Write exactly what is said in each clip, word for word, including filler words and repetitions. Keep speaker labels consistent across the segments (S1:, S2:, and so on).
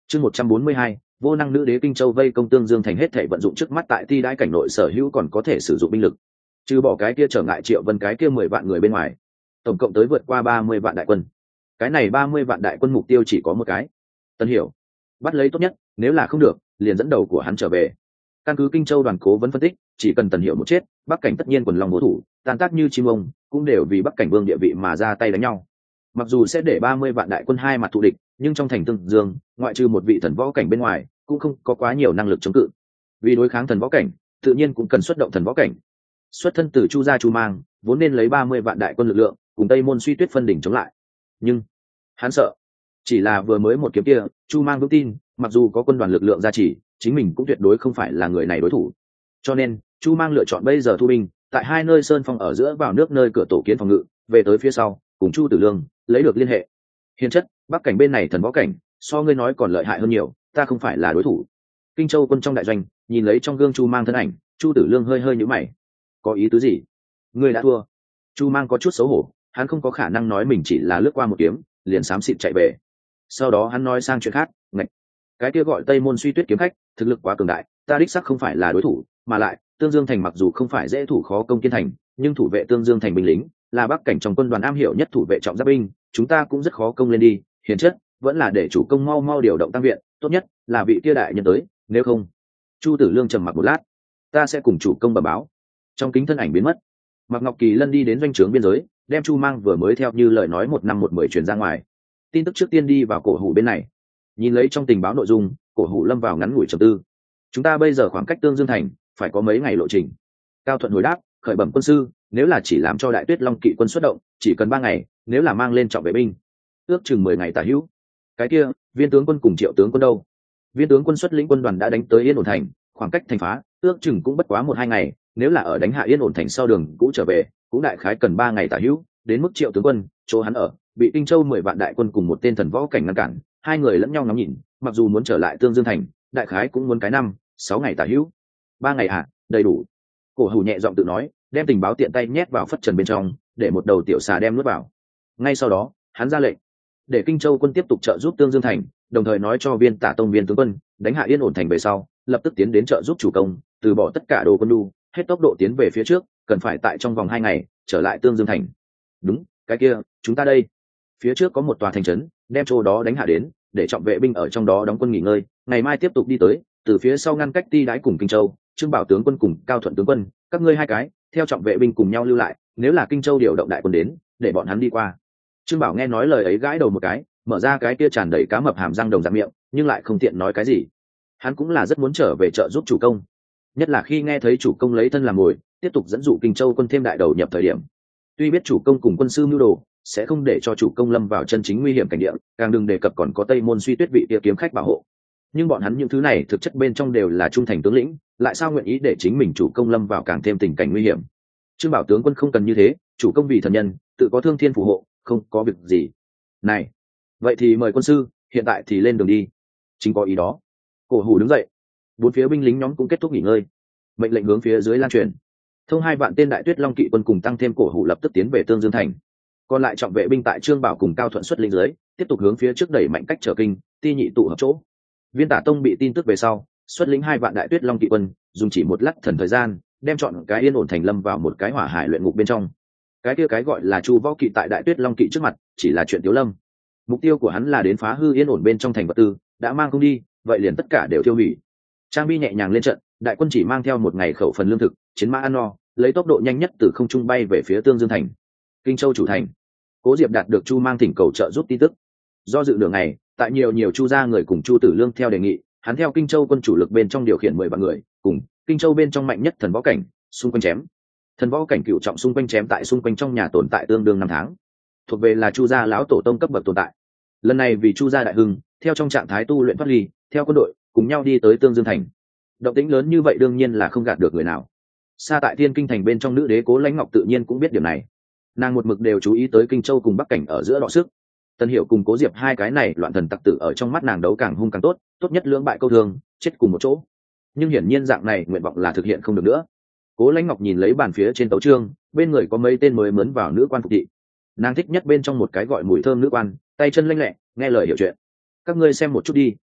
S1: chương một trăm bốn mươi hai, vô năng nữ đế Kinh Châu vây công Tương Dương thành, hết thể vận dụng trước mắt tại ti đãi cảnh nội sở hữu còn có thể sử dụng binh lực, trừ bỏ cái kia trở ngại Triệu Vân cái kia mười vạn người bên ngoài, tổng cộng tới vượt qua ba mươi vạn đại quân. Cái này ba mươi vạn đại quân mục tiêu chỉ có một cái: Tân Hiểu. Bắt lấy tốt nhất, nếu là không được, liền dẫn đầu của hắn trở về. Căn cứ Kinh Châu đoàn cố vấn phân tích, chỉ cần Tần Hiểu một chết, Bắc cảnh tất nhiên quần long bố thủ, tan tác như chim ông, cũng đều vì Bắc cảnh vương địa vị mà ra tay đánh nhau. Mặc dù sẽ để ba mươi vạn đại quân hai mặt thù địch, nhưng trong thành Tương Dương, ngoại trừ một vị thần võ cảnh bên ngoài, cũng không có quá nhiều năng lực chống cự. Vì đối kháng thần võ cảnh, tự nhiên cũng cần xuất động thần võ cảnh. Xuất thân từ Chu gia Chu Mang, vốn nên lấy ba mươi vạn đại quân lực lượng, cùng Tây Môn Suy Tuyết phân đỉnh chống lại. Nhưng hắn sợ, chỉ là vừa mới một kiếm kia, Chu Mang vững tin, mặc dù có quân đoàn lực lượng gia trì, chính mình cũng tuyệt đối không phải là người này đối thủ. Cho nên, Chu Mang lựa chọn bây giờ thu binh, tại hai nơi sơn phong ở giữa vào nước nơi cửa tổ kiến phòng ngự, về tới phía sau, cùng Chu Tử Lương lấy được liên hệ. Hiền chất, Bắc cảnh bên này thần võ cảnh, so ngươi nói còn lợi hại hơn nhiều, ta không phải là đối thủ. Kinh Châu quân trong đại doanh, nhìn lấy trong gương Chu Mang thân ảnh, Chu Tử Lương hơi hơi nhíu mày. Có ý tứ gì? Ngươi đã thua. Chu Mang có chút xấu hổ, hắn không có khả năng nói mình chỉ là lướt qua một kiếm, liền xám xịt chạy về. Sau đó hắn nói sang chuyện khác, ngạch, cái kia gọi Tây Môn Suy Tuyết kiếm khách, thực lực quá cường đại, ta đích xác không phải là đối thủ, mà lại, Tương Dương thành mặc dù không phải dễ thủ khó công kiên thành, nhưng thủ vệ Tương Dương thành binh lính, là Bắc cảnh trong quân đoàn am hiểu nhất thủ vệ trọng giáp binh, chúng ta cũng rất khó công lên đi, hiền chất, vẫn là để chủ công mau mau điều động tăng viện, tốt nhất là vị kia đại nhân tới, nếu không. Chu Tử Lương trầm mặc một lát, ta sẽ cùng chủ công bẩm báo. Trong kính thân ảnh biến mất, Mạc Ngọc Kỳ Lân đi đến doanh trướng biên giới, đem Chu Mang vừa mới theo như lời nói một năm một mười truyền ra ngoài. Tin tức trước tiên đi vào Cổ Hủ bên này. Nhìn lấy trong tình báo nội dung, Cổ Hủ lâm vào ngắn ngủi trầm tư. Chúng ta bây giờ khoảng cách Tương Dương thành phải có mấy ngày lộ trình. Cao Thuận hồi đáp, khởi bẩm quân sư, nếu là chỉ làm cho Đại Tuyết Long kỵ quân xuất động, chỉ cần ba ngày, nếu là mang lên trọng vệ binh, ước chừng mười ngày tả hữu. Cái kia, Viên tướng quân cùng Triệu tướng quân đâu? Viên tướng quân xuất lĩnh quân đoàn đã đánh tới Yên Ổn thành, khoảng cách thành phá, ước chừng cũng bất quá một hai ngày, nếu là ở đánh hạ Yên Ổn thành sau đường cũ trở về, cũng đại khái cần ba ngày tả hữu. Đến mức Triệu tướng quân, chỗ hắn ở, bị Kinh Châu mười vạn đại quân cùng một tên thần võ cảnh ngăn cản, hai người lẫn nhau ngắm nhìn, mặc dù muốn trở lại Tương Dương thành, đại khái cũng muốn cái năm, sáu ngày tả hữu. Ba ngày à, đầy đủ. Cổ Hủ nhẹ giọng tự nói, đem tình báo tiện tay nhét vào phất trần bên trong, để một đầu tiểu xà đem nuốt vào. Ngay sau đó, hắn ra lệnh, để Kinh Châu quân tiếp tục trợ giúp Tương Dương thành, đồng thời nói cho Viên Tả Tông Viên tướng quân, đánh hạ Yên Ổn thành về sau, lập tức tiến đến trợ giúp chủ công, từ bỏ tất cả đồ quân đu, hết tốc độ tiến về phía trước, cần phải tại trong vòng hai ngày trở lại Tương Dương thành. Đúng, cái kia, chúng ta đây. Phía trước có một tòa thành trấn, đem chỗ đó đánh hạ đến, để trọng vệ binh ở trong đó đóng quân nghỉ ngơi, ngày mai tiếp tục đi tới, từ phía sau ngăn cách Ti Đái cùng Kinh Châu, Trương Bảo tướng quân cùng Cao Thuận tướng quân, các ngươi hai cái, theo trọng vệ binh cùng nhau lưu lại, nếu là Kinh Châu điều động đại quân đến, để bọn hắn đi qua. Trương Bảo nghe nói lời ấy gãi đầu một cái, mở ra cái kia tràn đầy cá mập hàm răng đồng dạng miệng, nhưng lại không tiện nói cái gì. Hắn cũng là rất muốn trở về trợ giúp chủ công, nhất là khi nghe thấy chủ công lấy thân làm mồi, tiếp tục dẫn dụ Kinh Châu quân thêm đại đầu nhập thời điểm. Tuy biết chủ công cùng quân sư mưu đồ sẽ không để cho chủ công lâm vào chân chính nguy hiểm cảnh địa, càng đừng đề cập còn có Tây Môn Suy Tuyết vị kia kiếm khách bảo hộ, nhưng bọn hắn những thứ này thực chất bên trong đều là trung thành tướng lĩnh, lại sao nguyện ý để chính mình chủ công lâm vào càng thêm tình cảnh nguy hiểm. Trương Bảo tướng quân không cần như thế, chủ công vì thần nhân, tự có thương thiên phù hộ, không có việc gì. Này, vậy thì mời quân sư, hiện tại thì lên đường đi. Chính có ý đó. Cổ Hủ đứng dậy, bốn phía binh lính nhóm cũng kết thúc nghỉ ngơi, mệnh lệnh hướng phía dưới lan truyền. Thông hai vạn tên Đại Tuyết Long kỵ quân cùng tăng thêm Cổ Hủ lập tức tiến về Tương Dương thành. Còn lại trọng vệ binh tại Trương Bảo cùng Cao Thuận xuất lĩnh dưới, tiếp tục hướng phía trước đẩy mạnh cách trở kinh, Ti nhị tụ hợp chỗ. Viên Tả Tông bị tin tức về sau, xuất lĩnh hai vạn Đại Tuyết Long kỵ quân, dùng chỉ một lát thần thời gian, đem chọn cái Yên Ổn thành lâm vào một cái hỏa hải luyện ngục bên trong. Cái kia cái gọi là Chu Võ kỵ tại Đại Tuyết Long kỵ trước mặt, chỉ là chuyện tiểu lâm. Mục tiêu của hắn là đến phá hư Yên Ổn bên trong thành vật tư, đã mang không đi, vậy liền tất cả đều tiêu hủy. Trang bi nhẹ nhàng lên trận, đại quân chỉ mang theo một ngày khẩu phần lương thực, chiến mã ăn no, lấy tốc độ nhanh nhất từ không trung bay về phía Tương Dương thành. Kinh Châu chủ thành, Cố Diệp đạt được Chu Mang thỉnh cầu trợ giúp tin tức. Do dự nửa ngày, tại nhiều nhiều Chu gia người cùng Chu Tử Lương theo đề nghị, hắn theo Kinh Châu quân chủ lực bên trong điều khiển mười vạn người, cùng Kinh Châu bên trong mạnh nhất thần võ cảnh, xung quanh chém. Thần võ cảnh cựu trọng xung quanh chém tại xung quanh trong nhà tồn tại tương đương năm tháng, thuộc về là Chu gia lão tổ tông cấp bậc tồn tại. Lần này vì Chu gia đại hưng, theo trong trạng thái tu luyện thoát ly, theo quân đội cùng nhau đi tới Tương Dương thành. Động tĩnh lớn như vậy đương nhiên là không gạt được người nào. Xa tại Thiên Kinh thành bên trong nữ đế Cố Lãnh Ngọc tự nhiên cũng biết điểm này. Nàng một mực đều chú ý tới Kinh Châu cùng Bắc cảnh ở giữa đọ sức. Tân Hiểu cùng Cố Diệp hai cái này loạn thần tặc tử ở trong mắt nàng đấu càng hung càng tốt, tốt nhất lưỡng bại câu thương, chết cùng một chỗ. Nhưng hiển nhiên dạng này nguyện vọng là thực hiện không được nữa. Cố Lãnh Ngọc nhìn lấy bàn phía trên tấu chương, bên người có mấy tên mới mướn vào nữ quan phục thị. Nàng thích nhất bên trong một cái gọi mùi thơm nữ quan, tay chân lanh lẹ, nghe lời hiểu chuyện. Các ngươi xem một chút đi,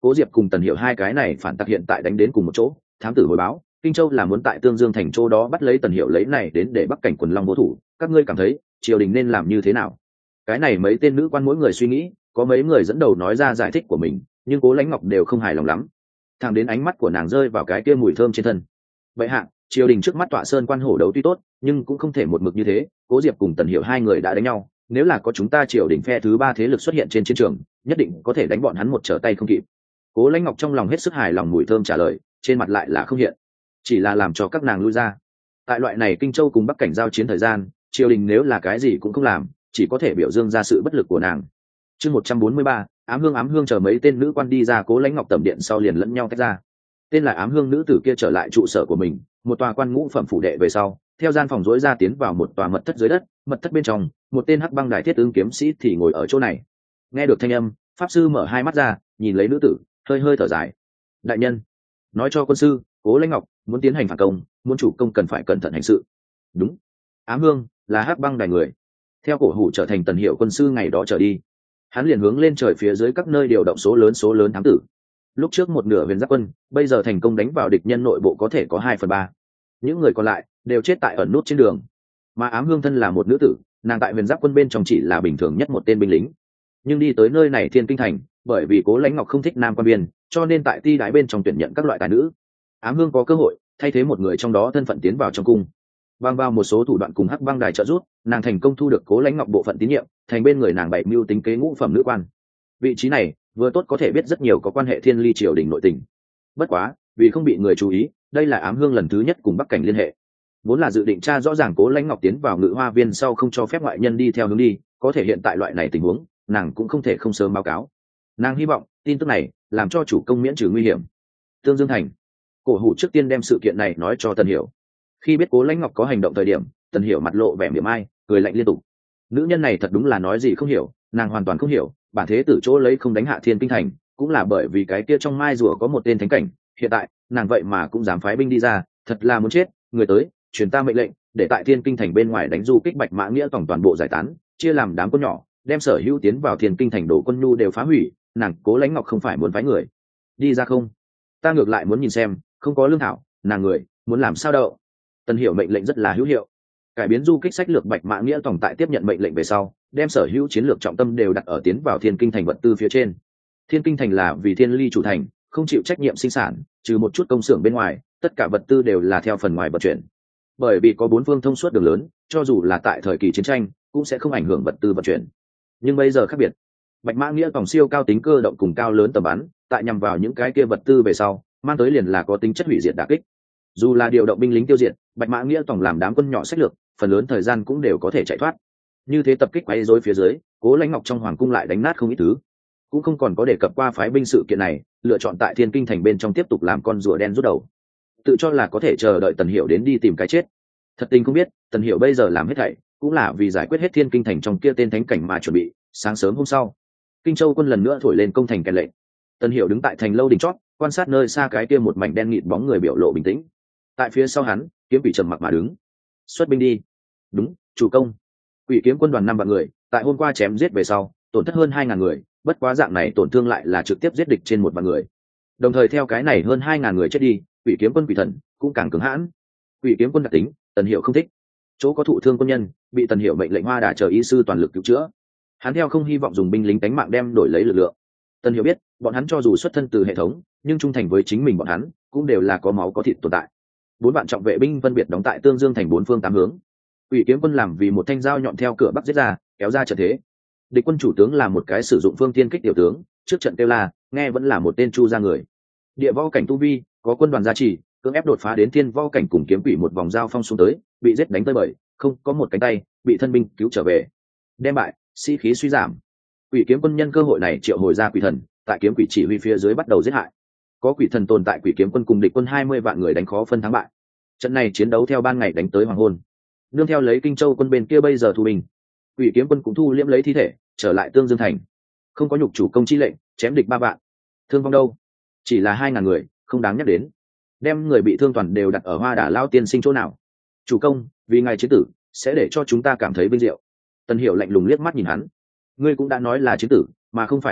S1: Cố Diệp cùng Tần Hiểu hai cái này phản tặc hiện tại đánh đến cùng một chỗ, thám tử hồi báo Kinh Châu là muốn tại Tương Dương thành chỗ đó bắt lấy Tần Hiểu lấy này đến để Bắc cảnh quần long vô thủ, các ngươi cảm thấy triều đình nên làm như thế nào? Cái này mấy tên nữ quan mỗi người suy nghĩ, có mấy người dẫn đầu nói ra giải thích của mình, nhưng Cố Lãnh Ngọc đều không hài lòng lắm. Thẳng đến ánh mắt của nàng rơi vào cái kia mùi thơm trên thân. Vậy hạ, triều đình trước mắt tọa sơn quan hổ đấu tuy tốt, nhưng cũng không thể một mực như thế. Cố Diệp cùng Tần Hiểu hai người đã đánh nhau, nếu là có chúng ta triều đình phe thứ ba thế lực xuất hiện trên chiến trường, nhất định có thể đánh bọn hắn một trở tay không kịp. Cố Lãnh Ngọc trong lòng hết sức hài lòng mùi thơm trả lời, trên mặt lại là không hiện, chỉ là làm cho các nàng lui ra. Tại loại này Kinh Châu cùng Bắc cảnh giao chiến thời gian, triều đình nếu là cái gì cũng không làm, chỉ có thể biểu dương ra sự bất lực của nàng. Chương một trăm bốn mươi ba, ám hương ám hương chờ mấy tên nữ quan đi ra Cố Lãnh Ngọc tẩm điện sau liền lẫn nhau tách ra. Tên là ám hương nữ tử kia trở lại trụ sở của mình, một tòa quan ngũ phẩm phủ đệ về sau, theo gian phòng rỗi ra tiến vào một tòa mật thất dưới đất. Mật thất bên trong, một tên hắc băng đại thiết ứng kiếm sĩ thì ngồi ở chỗ này. Nghe được thanh âm, pháp sư mở hai mắt ra, nhìn lấy nữ tử, hơi hơi thở dài. Đại nhân, nói cho quân sư, Cố Lãnh Ngọc muốn tiến hành phản công, muốn chủ công cần phải cẩn thận hành sự. Đúng, ám hương là hắc băng đài người, theo cổ hủ trở thành Tần Hiểu quân sư ngày đó trở đi, hắn liền hướng lên trời phía dưới các nơi điều động số lớn số lớn thám tử. Lúc trước một nửa huyền giáp quân, bây giờ thành công đánh vào địch nhân nội bộ có thể có hai phần ba. Những người còn lại đều chết tại ẩn nút trên đường. Mà ám hương thân là một nữ tử, nàng tại huyền giáp quân bên trong chỉ là bình thường nhất một tên binh lính. Nhưng đi tới nơi này Thiên Kinh thành, bởi vì Cố Lãnh Ngọc không thích nam quan biên, cho nên tại ti đái bên trong tuyển nhận các loại tài nữ. Ám hương có cơ hội thay thế một người trong đó thân phận tiến vào trong cung. Bằng vào một số thủ đoạn cùng hắc băng đài trợ giúp, nàng thành công thu được Cố Lãnh Ngọc bộ phận tín nhiệm, thành bên người nàng bảy mưu tính kế ngũ phẩm nữ quan. Vị trí này vừa tốt có thể biết rất nhiều có quan hệ thiên ly triều đình nội tình. Bất quá, vì không bị người chú ý, đây là ám hương lần thứ nhất cùng Bắc cảnh liên hệ. Vốn là dự định tra rõ ràng Cố Lãnh Ngọc tiến vào Ngự Hoa viên sau không cho phép ngoại nhân đi theo hướng đi, có thể hiện tại loại này tình huống, nàng cũng không thể không sớm báo cáo. Nàng hy vọng tin tức này làm cho chủ công miễn trừ nguy hiểm. Tương Dương thành, cổ hủ trước tiên đem sự kiện này nói cho Tần Hiểu. Khi biết Cố Lãnh Ngọc có hành động thời điểm, Tần Hiểu mặt lộ vẻ mỉa mai, cười lạnh liên tục. Nữ nhân này thật đúng là nói gì không hiểu, nàng hoàn toàn không hiểu, bản thế tử chỗ lấy không đánh hạ Thiên Kinh thành, cũng là bởi vì cái kia trong mai rùa có một tên thánh cảnh, hiện tại, nàng vậy mà cũng dám phái binh đi ra, thật là muốn chết, người tới, truyền ta mệnh lệnh, để tại Thiên Kinh thành bên ngoài đánh du kích Bạch Mã Nghĩa tổng toàn bộ giải tán, chia làm đám quân nhỏ, đem sở hữu tiến vào Thiên Kinh thành đổ quân nhu đều phá hủy, nàng Cố Lãnh Ngọc không phải muốn phái người đi ra không? Ta ngược lại muốn nhìn xem, không có lương thảo, nàng người muốn làm sao đâu. Tần Hiểu mệnh lệnh rất là hữu hiệu, cải biến du kích sách lược Bạch Mã Nghĩa tổng tại tiếp nhận mệnh lệnh về sau, đem sở hữu chiến lược trọng tâm đều đặt ở tiến vào Thiên Kinh thành vật tư phía trên. Thiên Kinh thành là vì thiên ly chủ thành, không chịu trách nhiệm sinh sản, trừ một chút công xưởng bên ngoài, tất cả vật tư đều là theo phần ngoài vận chuyển. Bởi vì có bốn phương thông suốt đường lớn, cho dù là tại thời kỳ chiến tranh, cũng sẽ không ảnh hưởng vật tư vận chuyển. Nhưng bây giờ khác biệt, Bạch Mã Nghĩa tổng siêu cao tính cơ động cùng cao lớn tầm bắn, tại nhằm vào những cái kia vật tư về sau, mang tới liền là có tính chất hủy diệt đả kích. Dù là điều động binh lính tiêu diệt, Bạch Mã Nghĩa tổng làm đám quân nhỏ sách lược, phần lớn thời gian cũng đều có thể chạy thoát. Như thế tập kích quấy rối phía dưới, Cố Lãnh Ngọc trong hoàng cung lại đánh nát không ít thứ, cũng không còn có đề cập qua phái binh sự kiện này, lựa chọn tại Thiên Kinh thành bên trong tiếp tục làm con rùa đen rút đầu, tự cho là có thể chờ đợi Tần Hiểu đến đi tìm cái chết. Thật tình không biết, Tần Hiểu bây giờ làm hết thảy cũng là vì giải quyết hết Thiên Kinh thành trong kia tên thánh cảnh mà chuẩn bị. Sáng sớm hôm sau, Kinh Châu quân lần nữa thổi lên công thành kèn lệnh. Tần Hiểu đứng tại thành lâu đỉnh chót, quan sát nơi xa cái kia một mảnh đen nghịt bóng người biểu lộ bình tĩnh. Tại phía sau hắn, Kiếm Quỷ trầm mặc mà đứng. Xuất binh đi. Đúng, chủ công. Quỷ Kiếm quân đoàn năm vạn người, tại hôm qua chém giết về sau, tổn thất hơn hai ngàn người, bất quá dạng này tổn thương lại là trực tiếp giết địch trên một vạn người. Đồng thời theo cái này hơn hai ngàn người chết đi, Quỷ Kiếm quân Quỷ Thần cũng càng cứng hãn. Quỷ Kiếm quân đặc tính, Tần Hiểu không thích. Chỗ có thụ thương quân nhân, bị Tần Hiểu mệnh lệnh Hoa Đà chờ y sư toàn lực cứu chữa. Hắn theo không hy vọng dùng binh lính đánh mạng đem đổi lấy lực lượng. Tần Hiểu biết, bọn hắn cho dù xuất thân từ hệ thống, nhưng trung thành với chính mình bọn hắn, cũng đều là có máu có thịt tồn tại. Bốn vạn trọng vệ binh phân biệt đóng tại Tương Dương thành bốn phương tám hướng. Quỷ Kiếm quân làm vì một thanh dao nhọn theo cửa bắc giết ra, kéo ra trận thế. Địch quân chủ tướng là một cái sử dụng phương thiên kích tiểu tướng, trước trận kêu la, nghe vẫn là một tên chu ra người. Địa võ cảnh tu vi, có quân đoàn gia trì, cưỡng ép đột phá đến thiên võ cảnh cùng kiếm quỷ một vòng giao phong xuống tới, bị giết đánh tới bời, không có một cánh tay, bị thân binh cứu trở về. Đem bại, sĩ khí suy giảm. Quỷ Kiếm quân nhân cơ hội này triệu hồi ra Quỷ Thần, tại kiếm quỷ chỉ huy phía dưới bắt đầu giết hại. Có Quỷ Thần tồn tại, Quỷ Kiếm quân cùng địch quân hai mươi vạn người đánh khó phân thắng bại. Trận này chiến đấu theo ban ngày đánh tới hoàng hôn. Nương theo lấy Kinh Châu quân bên kia bây giờ thu binh, Quỷ Kiếm quân cũng thu liễm lấy thi thể, trở lại Tương Dương thành. Không có nhục chủ công chi lệnh, chém địch ba vạn. Thương vong đâu? Chỉ là hai ngàn người, không đáng nhắc đến. Đem người bị thương toàn đều đặt ở Hoa Đà lao tiên sinh chỗ nào? Chủ công, vì ngài chiến tử, sẽ để cho chúng ta cảm thấy vinh diệu. Tần Hiểu lạnh lùng liếc mắt nhìn hắn. Ngươi cũng đã nói là chiến tử, mà không phải bệnh chết,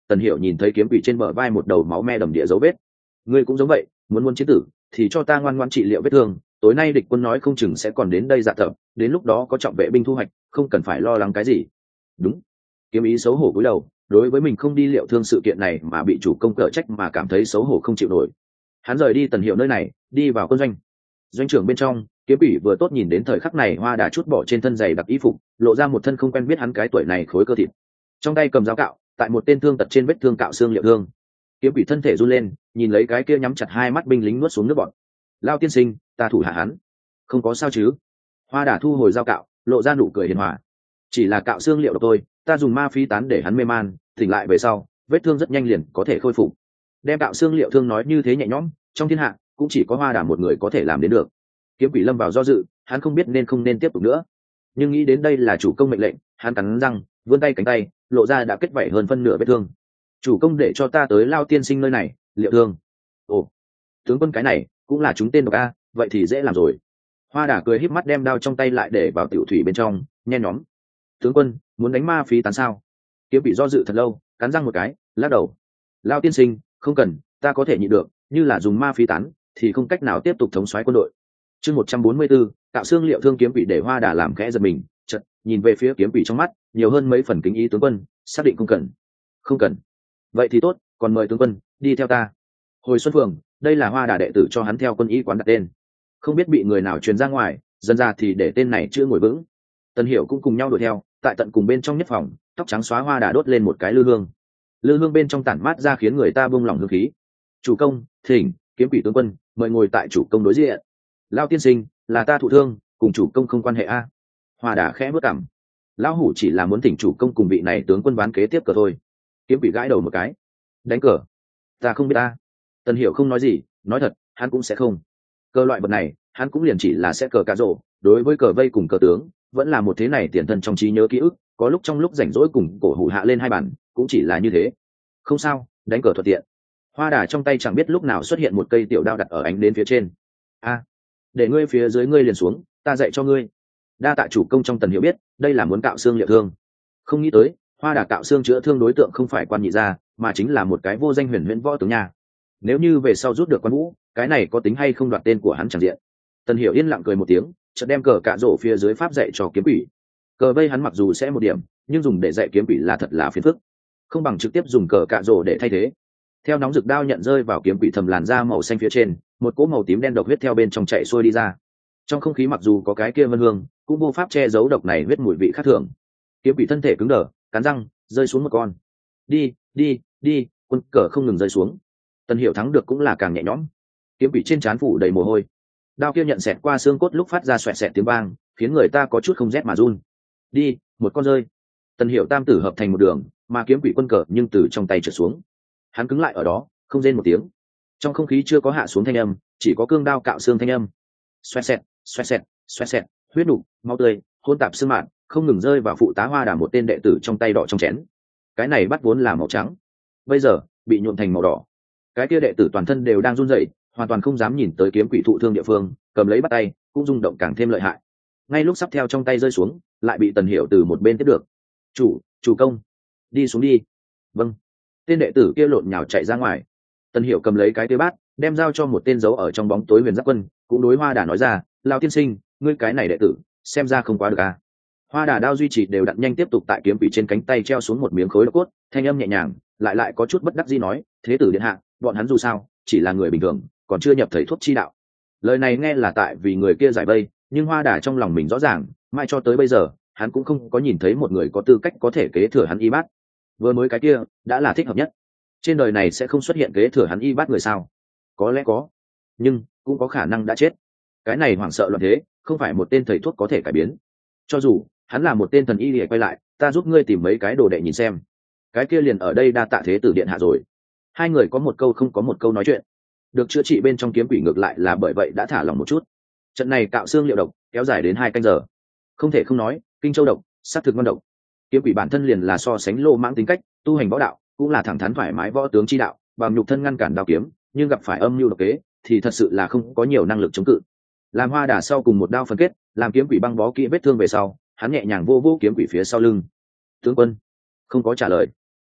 S1: Tần Hiểu nhìn thấy kiếm quỷ trên bờ vai một đầu máu me đầm địa dấu vết. Ngươi cũng giống vậy, muốn muốn chiến tử thì cho ta ngoan ngoãn trị liệu vết thương, tối nay địch quân nói không chừng sẽ còn đến đây dạ tập, đến lúc đó có trọng vệ binh thu hoạch, không cần phải lo lắng cái gì. Đúng. Kiếm ý xấu hổ cúi đầu, đối với mình không đi liệu thương sự kiện này mà bị chủ công cở trách mà cảm thấy xấu hổ không chịu nổi. Hắn rời đi Tần Hiểu nơi này, đi vào quân doanh. Doanh trưởng bên trong, kiếm quỷ vừa tốt nhìn đến thời khắc này, Hoa Đà chút bỏ trên thân giày đặc y phục, lộ ra một thân không quen biết hắn cái tuổi này khối cơ thịt. Trong tay cầm dao cạo, tại một tên thương tật trên vết thương cạo xương liệu thương. Kiếm quỷ thân thể run lên, nhìn lấy cái kia nhắm chặt hai mắt binh lính nuốt xuống nước bọt. Lao tiên sinh, ta thủ hạ hắn, không có sao chứ? Hoa Đà thu hồi dao cạo, lộ ra nụ cười hiền hòa. Chỉ là cạo xương liệu độc thôi, ta dùng ma phi tán để hắn mê man, tỉnh lại về sau, vết thương rất nhanh liền có thể khôi phục. Đem cạo xương liệu thương nói như thế nhẹ nhõm, trong thiên hạ cũng chỉ có Hoa Đà một người có thể làm đến được. Kiếm quỷ lâm vào do dự, hắn không biết nên không nên tiếp tục nữa, nhưng nghĩ đến đây là chủ công mệnh lệnh, hắn cắn răng vươn tay cánh tay, lộ ra đã kết vảy hơn phân nửa vết thương. Chủ công để cho ta tới Lao tiên sinh nơi này liệu thương. Ồ, tướng quân cái này cũng là chúng tên độc a, vậy thì dễ làm rồi. Hoa Đà cười híp mắt đem đao trong tay lại để vào tiểu thủy bên trong, nhen nhóm. Tướng quân muốn đánh ma phí tán sao? Kiếm bị do dự thật lâu, cắn răng một cái, lắc đầu. Lao tiên sinh, không cần, ta có thể nhịn được, như là dùng ma phí tán thì không cách nào tiếp tục thống soái quân đội. Chương một trăm bốn mươi 144, tạo xương liệu thương. Kiếm bị để Hoa Đà làm khẽ giật mình, chợt nhìn về phía kiếm bị trong mắt nhiều hơn mấy phần kính ý. Tướng quân xác định không cần? Không cần. Vậy thì tốt, còn mời tướng quân đi theo ta. Hồi Xuân Phường, đây là Hoa Đà đệ tử cho hắn theo quân y quán đặt tên, không biết bị người nào truyền ra ngoài, dân ra thì để tên này chưa ngồi vững. Tần Hiểu cũng cùng nhau đuổi theo, tại tận cùng bên trong nhất phòng, tóc trắng xóa Hoa Đà đốt lên một cái lư hương. Lư hương bên trong tản mát ra khiến người ta buông lỏng hương khí. Chủ công thỉnh, kiếm quỷ tướng quân mời ngồi tại chủ công đối diện. Lao tiên sinh, là ta thụ thương, cùng chủ công không quan hệ a. Hoa Đà khẽ bước cảm. Lão hủ chỉ là muốn thỉnh chủ công cùng vị này tướng quân ván kế tiếp cờ thôi. Kiếm quỷ gãi đầu một cái. Đánh cờ? Ta không biết ta. Tần Hiểu không nói gì, nói thật, hắn cũng sẽ không. Cờ loại vật này, hắn cũng liền chỉ là sẽ cờ cà rổ, đối với cờ vây cùng cờ tướng, vẫn là một thế này tiền thân trong trí nhớ ký ức, có lúc trong lúc rảnh rỗi cùng cổ hủ hạ lên hai bản, cũng chỉ là như thế. Không sao, đánh cờ thuận tiện. Hoa Đà trong tay chẳng biết lúc nào xuất hiện một cây tiểu đao đặt ở ánh đến phía trên. A, để ngươi phía dưới ngươi liền xuống, ta dạy cho ngươi. Đa tạ chủ công. Trong Tần Hiểu biết, đây là muốn cạo xương liệu thương. Không nghĩ tới, Hoa Đà cạo xương chữa thương đối tượng không phải quan nhị gia, mà chính là một cái vô danh huyền huyễn võ tướng nhà. Nếu như về sau rút được quan vũ, cái này có tính hay không đoạt tên của hắn chẳng diện. Tần Hiểu yên lặng cười một tiếng, chợt đem cờ cạ rổ phía dưới pháp dạy cho kiếm quỷ. Cờ vây hắn mặc dù sẽ một điểm, nhưng dùng để dạy kiếm quỷ là thật là phiền phức, không bằng trực tiếp dùng cờ cạ rổ để thay thế. Theo nóng rực đao nhận rơi vào kiếm quỷ thầm làn da màu xanh phía trên, một cỗ màu tím đen độc huyết theo bên trong chạy xuôi đi ra. Trong không khí mặc dù có cái kia vân hương, cũng vô pháp che giấu độc này huyết mùi vị khác thường. Kiếm quỷ thân thể cứng đờ, cắn răng rơi xuống một con. Đi đi đi, quân cờ không ngừng rơi xuống. Tần Hiểu thắng được cũng là càng nhẹ nhõm. Kiếm quỷ trên trán phủ đầy mồ hôi, đao kia nhận xẹt qua xương cốt lúc phát ra xoẹt xẹt tiếng vang, khiến người ta có chút không rét mà run. Đi, một con rơi. Tần Hiểu tam tử hợp thành một đường, mà kiếm quỷ quân cờ nhưng từ trong tay trượt xuống. Hắn cứng lại ở đó, không rên một tiếng. Trong không khí chưa có hạ xuống thanh âm, chỉ có cương đao cạo xương thanh âm. Xoẹt xẹt, xoẹt xẹt, xoẹt xẹt, huyết nục, máu tươi, hỗn tạp xương mạn, không ngừng rơi vào phụ tá Hoa Đà một tên đệ tử trong tay đỏ trong chén. Cái này bắt vốn là màu trắng, bây giờ bị nhuộm thành màu đỏ. Cái kia đệ tử toàn thân đều đang run rẩy, hoàn toàn không dám nhìn tới kiếm quỷ thụ thương địa phương, cầm lấy bắt tay cũng rung động càng thêm lợi hại. Ngay lúc sắp theo trong tay rơi xuống, lại bị Tần Hiểu từ một bên tiếp được. chủ chủ công, đi xuống đi. Vâng. Tên đệ tử kia lộn nhào chạy ra ngoài. Tần Hiểu cầm lấy cái tê bát, đem giao cho một tên giấu ở trong bóng tối huyền giáp quân, cũng đối Hoa Đà nói ra, Lao tiên sinh, ngươi cái này đệ tử xem ra không quá được à. Hoa Đà đao duy trì đều đặn nhanh tiếp tục tại kiếm quỷ trên cánh tay treo xuống một miếng khối cốt, thanh âm nhẹ nhàng, lại lại có chút bất đắc dĩ nói, thế tử điện hạ, bọn hắn dù sao chỉ là người bình thường, còn chưa nhập thầy thuốc chi đạo. Lời này nghe là tại vì người kia giải vây, nhưng Hoa Đà trong lòng mình rõ ràng, mai cho tới bây giờ hắn cũng không có nhìn thấy một người có tư cách có thể kế thừa hắn y bát. Vừa mới cái kia đã là thích hợp nhất. Trên đời này sẽ không xuất hiện kế thừa hắn y bát người sao? Có lẽ có, nhưng cũng có khả năng đã chết. Cái này hoảng sợ loạn thế, không phải một tên thầy thuốc có thể cải biến. Cho dù hắn là một tên thần y để quay lại, ta giúp ngươi tìm mấy cái đồ đệ nhìn xem. Cái kia liền ở đây đa tạ thế tử điện hạ rồi. Hai người có một câu không có một câu nói chuyện. Được chữa trị bên trong kiếm quỷ ngược lại là bởi vậy đã thả lòng một chút. Trận này cạo xương liệu độc kéo dài đến hai canh giờ. Không thể không nói, kinh châu độc sát thực ngon độc. Kiếm quỷ bản thân liền là so sánh lô mãng tính cách, tu hành võ đạo cũng là thẳng thắn thoải mái võ tướng chi đạo, bằng nhục thân ngăn cản đao kiếm, nhưng gặp phải âm mưu độc kế thì thật sự là không có nhiều năng lực chống cự. Làm Hoa Đà sau cùng một đao phân kết, làm kiếm quỷ băng bó kỹ vết thương về sau, hắn nhẹ nhàng vô vô kiếm quỷ phía sau lưng. Tướng quân không có trả lời.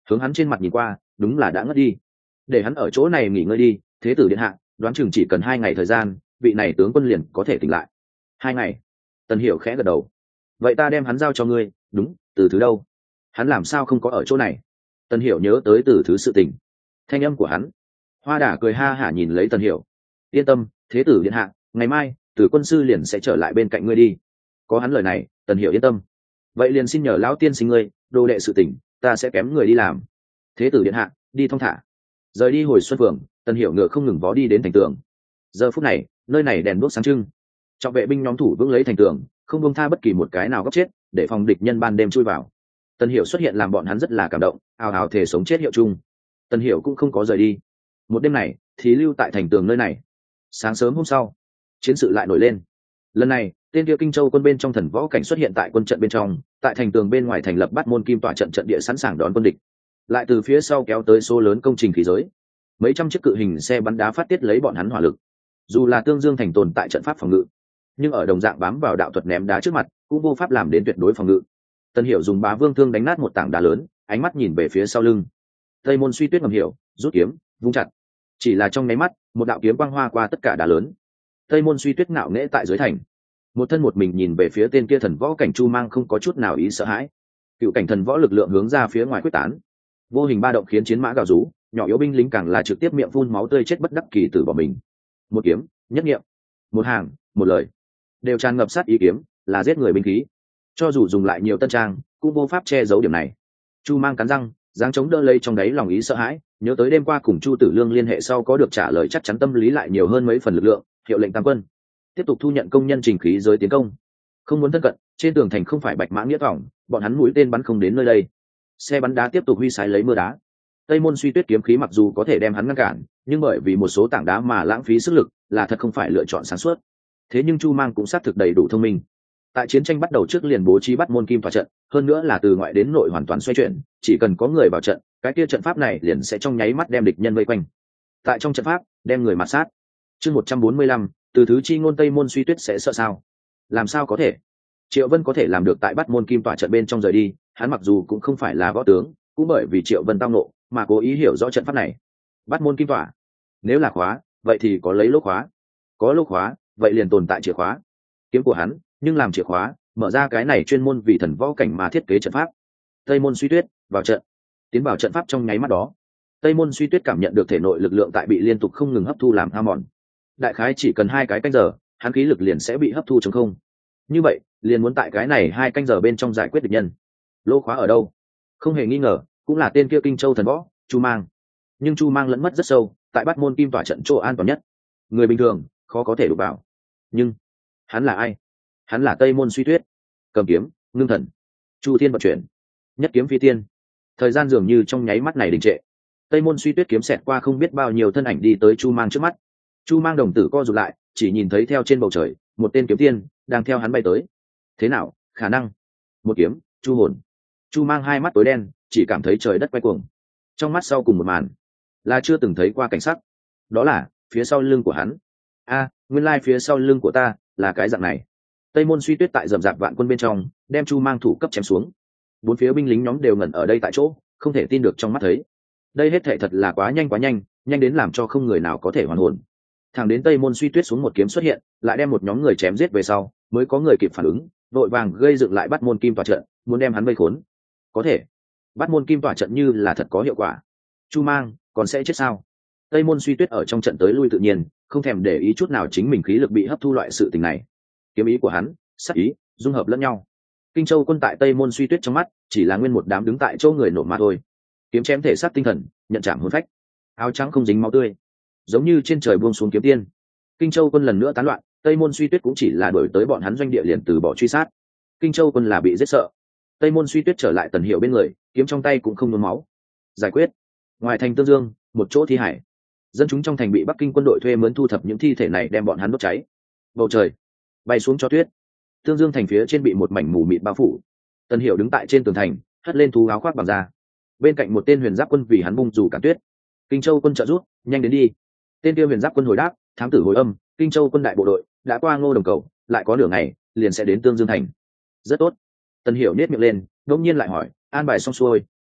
S1: hướng hắn trên mặt nhìn qua, đúng là đã ngất đi. Để hắn ở chỗ này nghỉ ngơi đi, thế tử điện hạ, đoán chừng chỉ cần hai ngày thời gian, vị này tướng quân liền có thể tỉnh lại. Hai ngày? Tần Hiểu khẽ gật đầu. Vậy ta đem hắn giao cho ngươi. Đúng, Từ Thứ đâu? Hắn làm sao không có ở chỗ này? Tần Hiểu nhớ tới Từ Thứ sự tình. Thanh âm của hắn. Hoa Đả cười ha hả nhìn lấy Tần Hiểu. Yên tâm, thế tử điện hạ, ngày mai Từ quân sư liền sẽ trở lại bên cạnh ngươi đi. Có hắn lời này, Tần Hiểu yên tâm. Vậy liền xin nhờ lão tiên sinh ngươi, đồ đệ sự tình, ta sẽ kém người đi làm. Thế tử điện hạ, đi thong thả. Rời đi hồi xuân phường, Tần Hiểu ngựa không ngừng vó đi đến thành tường. Giờ phút này, nơi này đèn đuốc sáng trưng, trọng vệ binh nhóm thủ vững lấy thành tường, không buông tha bất kỳ một cái nào góc chết, để phòng địch nhân ban đêm chui vào. Tần Hiểu xuất hiện làm bọn hắn rất là cảm động, ào ào thề sống chết hiệu chung. Tần Hiểu cũng không có rời đi. Một đêm này, thì lưu tại thành tường nơi này. Sáng sớm hôm sau, chiến sự lại nổi lên. Lần này, tên kia Kinh Châu quân bên trong thần võ cảnh xuất hiện tại quân trận bên trong, tại thành tường bên ngoài thành lập Bát Môn Kim Tỏa trận trận địa sẵn sàng đón quân địch. Lại từ phía sau kéo tới số lớn công trình khí giới, mấy trăm chiếc cự hình xe bắn đá phát tiết lấy bọn hắn hỏa lực. Dù là Tương Dương thành tồn tại trận pháp phòng ngự, nhưng ở đồng dạng bám vào đạo thuật ném đá trước mặt, cũng vô pháp làm đến tuyệt đối phòng ngự. Tần Hiểu dùng Bá Vương thương đánh nát một tảng đá lớn, ánh mắt nhìn về phía sau lưng. Tây Môn Suy Tuyết ngầm hiểu, rút kiếm, vung chặt. Chỉ là trong nháy mắt, một đạo kiếm quang hoa qua tất cả đá lớn. Tây Môn Suy Tuyết ngạo nghễ tại dưới thành, một thân một mình nhìn về phía tên kia thần võ cảnh Chu Mang, không có chút nào ý sợ hãi. Cựu cảnh thần võ lực lượng hướng ra phía ngoài quyết tán, vô hình ba động khiến chiến mã gào rú, nhỏ yếu binh lính càng là trực tiếp miệng phun máu tươi chết bất đắc kỳ tử bỏ mình. Một kiếm, nhất nghiệm, một hàng, một lời, đều tràn ngập sát ý, kiếm là giết người binh khí, cho dù dùng lại nhiều tân trang cũng vô pháp che giấu điểm này. Chu Mang cắn răng, giáng chống đỡ lấy trong đáy lòng ý sợ hãi, nhớ tới đêm qua cùng Chu Tử Lương liên hệ sau có được trả lời chắc chắn, tâm lý lại nhiều hơn mấy phần lực lượng, hiệu lệnh tam quân tiếp tục thu nhận công nhân trình khí giới tiến công. Không muốn thân cận, trên tường thành không phải bạch mã nghĩa vọng, bọn hắn mũi tên bắn không đến nơi đây. Xe bắn đá tiếp tục huy sái lấy mưa đá. Tây Môn Suy Tuyết kiếm khí mặc dù có thể đem hắn ngăn cản, nhưng bởi vì một số tảng đá mà lãng phí sức lực, là thật không phải lựa chọn sáng suốt. Thế nhưng Chu Mang cũng xác thực đầy đủ thông minh. Tại chiến tranh bắt đầu trước liền bố trí Bát Môn Kim Tỏa trận, hơn nữa là từ ngoại đến nội hoàn toàn xoay chuyển, chỉ cần có người vào trận, cái kia trận pháp này liền sẽ trong nháy mắt đem địch nhân vây quanh. Tại trong trận pháp, đem người mạt sát. Chương một trăm bốn mươi lăm, từ thứ chi ngôn Tây Môn Suy Tuyết sẽ sợ sao? Làm sao có thể? Triệu Vân có thể làm được tại Bát Môn Kim Tỏa trận bên trong rời đi, hắn mặc dù cũng không phải là võ tướng, cũng bởi vì Triệu Vân tao nộ mà cố ý hiểu rõ trận pháp này. Bát Môn Kim Tỏa, nếu là khóa, vậy thì có lấy lỗ khóa, có lỗ khóa, vậy liền tồn tại chìa khóa. Kiếm của hắn, nhưng làm chìa khóa, mở ra cái này chuyên môn vì thần võ cảnh mà thiết kế trận pháp. Tây Môn Suy Tuyết vào trận. Tiến vào trận pháp trong nháy mắt đó, Tây Môn Suy Tuyết cảm nhận được thể nội lực lượng tại bị liên tục không ngừng hấp thu làm hao mòn. Đại khái chỉ cần hai cái canh giờ, hắn khí lực liền sẽ bị hấp thu trống không. Như vậy, liền muốn tại cái này hai canh giờ bên trong giải quyết địch nhân. Lỗ khóa ở đâu? Không hề nghi ngờ, cũng là tên kia Kinh Châu thần võ, Chu Mang. Nhưng Chu Mang lẫn mất rất sâu, tại Bát Môn Kim Tỏa trận chỗ an toàn nhất. Người bình thường khó có thể đụng vào. Nhưng hắn là ai? Hắn là Tây Môn Suy Tuyết. Cầm kiếm, ngưng thần, Chu Thiên vận chuyển, nhất kiếm phi tiên. Thời gian dường như trong nháy mắt này đình trệ. Tây Môn Suy Tuyết kiếm xẹt qua không biết bao nhiêu thân ảnh đi tới Chu Mang trước mắt. Chu Mang đồng tử co rụt lại, chỉ nhìn thấy theo trên bầu trời, một tên kiếm tiên đang theo hắn bay tới. Thế nào, khả năng? Một kiếm, chu hồn. Chu Mang hai mắt tối đen, chỉ cảm thấy trời đất quay cuồng. Trong mắt sau cùng một màn, là chưa từng thấy qua cảnh sắc. Đó là phía sau lưng của hắn. A, nguyên lai phía sau lưng của ta là cái dạng này. Tây Môn Suy Tuyết tại rậm rạp vạn quân bên trong, đem Chu Mang thủ cấp chém xuống. Bốn phía binh lính nhóm đều ngẩn ở đây tại chỗ, không thể tin được trong mắt thấy. Đây hết thảy thật là quá nhanh quá nhanh, nhanh đến làm cho không người nào có thể hoàn hồn. Thẳng đến Tây Môn Suy Tuyết xuống một kiếm xuất hiện, lại đem một nhóm người chém giết về sau, mới có người kịp phản ứng, vội vàng gây dựng lại Bát Môn Kim Tỏa trận, muốn đem hắn vây khốn. Có thể, Bát Môn Kim Tỏa trận như là thật có hiệu quả. Chu Mang còn sẽ chết sao? Tây Môn Suy Tuyết ở trong trận tới lui tự nhiên, không thèm để ý chút nào chính mình khí lực bị hấp thu loại sự tình này. Kiếm ý của hắn, sát ý, dung hợp lẫn nhau. Kinh Châu quân tại Tây Môn Suy Tuyết trong mắt, chỉ là nguyên một đám đứng tại chỗ người nổ mà thôi. Kiếm chém thể xác tinh thần, nhận chạm hồn phách. Áo trắng không dính máu tươi, giống như trên trời buông xuống kiếm tiên. Kinh Châu quân lần nữa tán loạn, Tây Môn Suy Tuyết cũng chỉ là đuổi tới bọn hắn doanh địa liền từ bỏ truy sát. Kinh Châu quân là bị giết sợ. Tây Môn Suy Tuyết trở lại Tần Hiểu bên người, kiếm trong tay cũng không nhuốm máu. Giải quyết. Ngoài thành Tương Dương, một chỗ thi hải. Dân chúng trong thành bị Bắc Kinh quân đội thuê mướn thu thập những thi thể này đem bọn hắn đốt cháy. Bầu trời bay xuống cho tuyết. Tương Dương thành phía trên bị một mảnh mù mịt bao phủ. Tần Hiểu đứng tại trên tường thành, hất lên thú áo khoác bằng da. Bên cạnh một tên huyền giáp quân vì hắn bung dù cản tuyết. Kinh Châu quân trợ rút, nhanh đến đi. Tên kia huyền giáp quân hồi đáp, thám tử hồi âm, Kinh Châu quân đại bộ đội đã qua Ngô Đồng Cầu, lại có nửa ngày liền sẽ đến Tương Dương thành. Rất tốt. Tần Hiểu nhếch miệng lên, đột nhiên lại hỏi, an bài xong xuôi,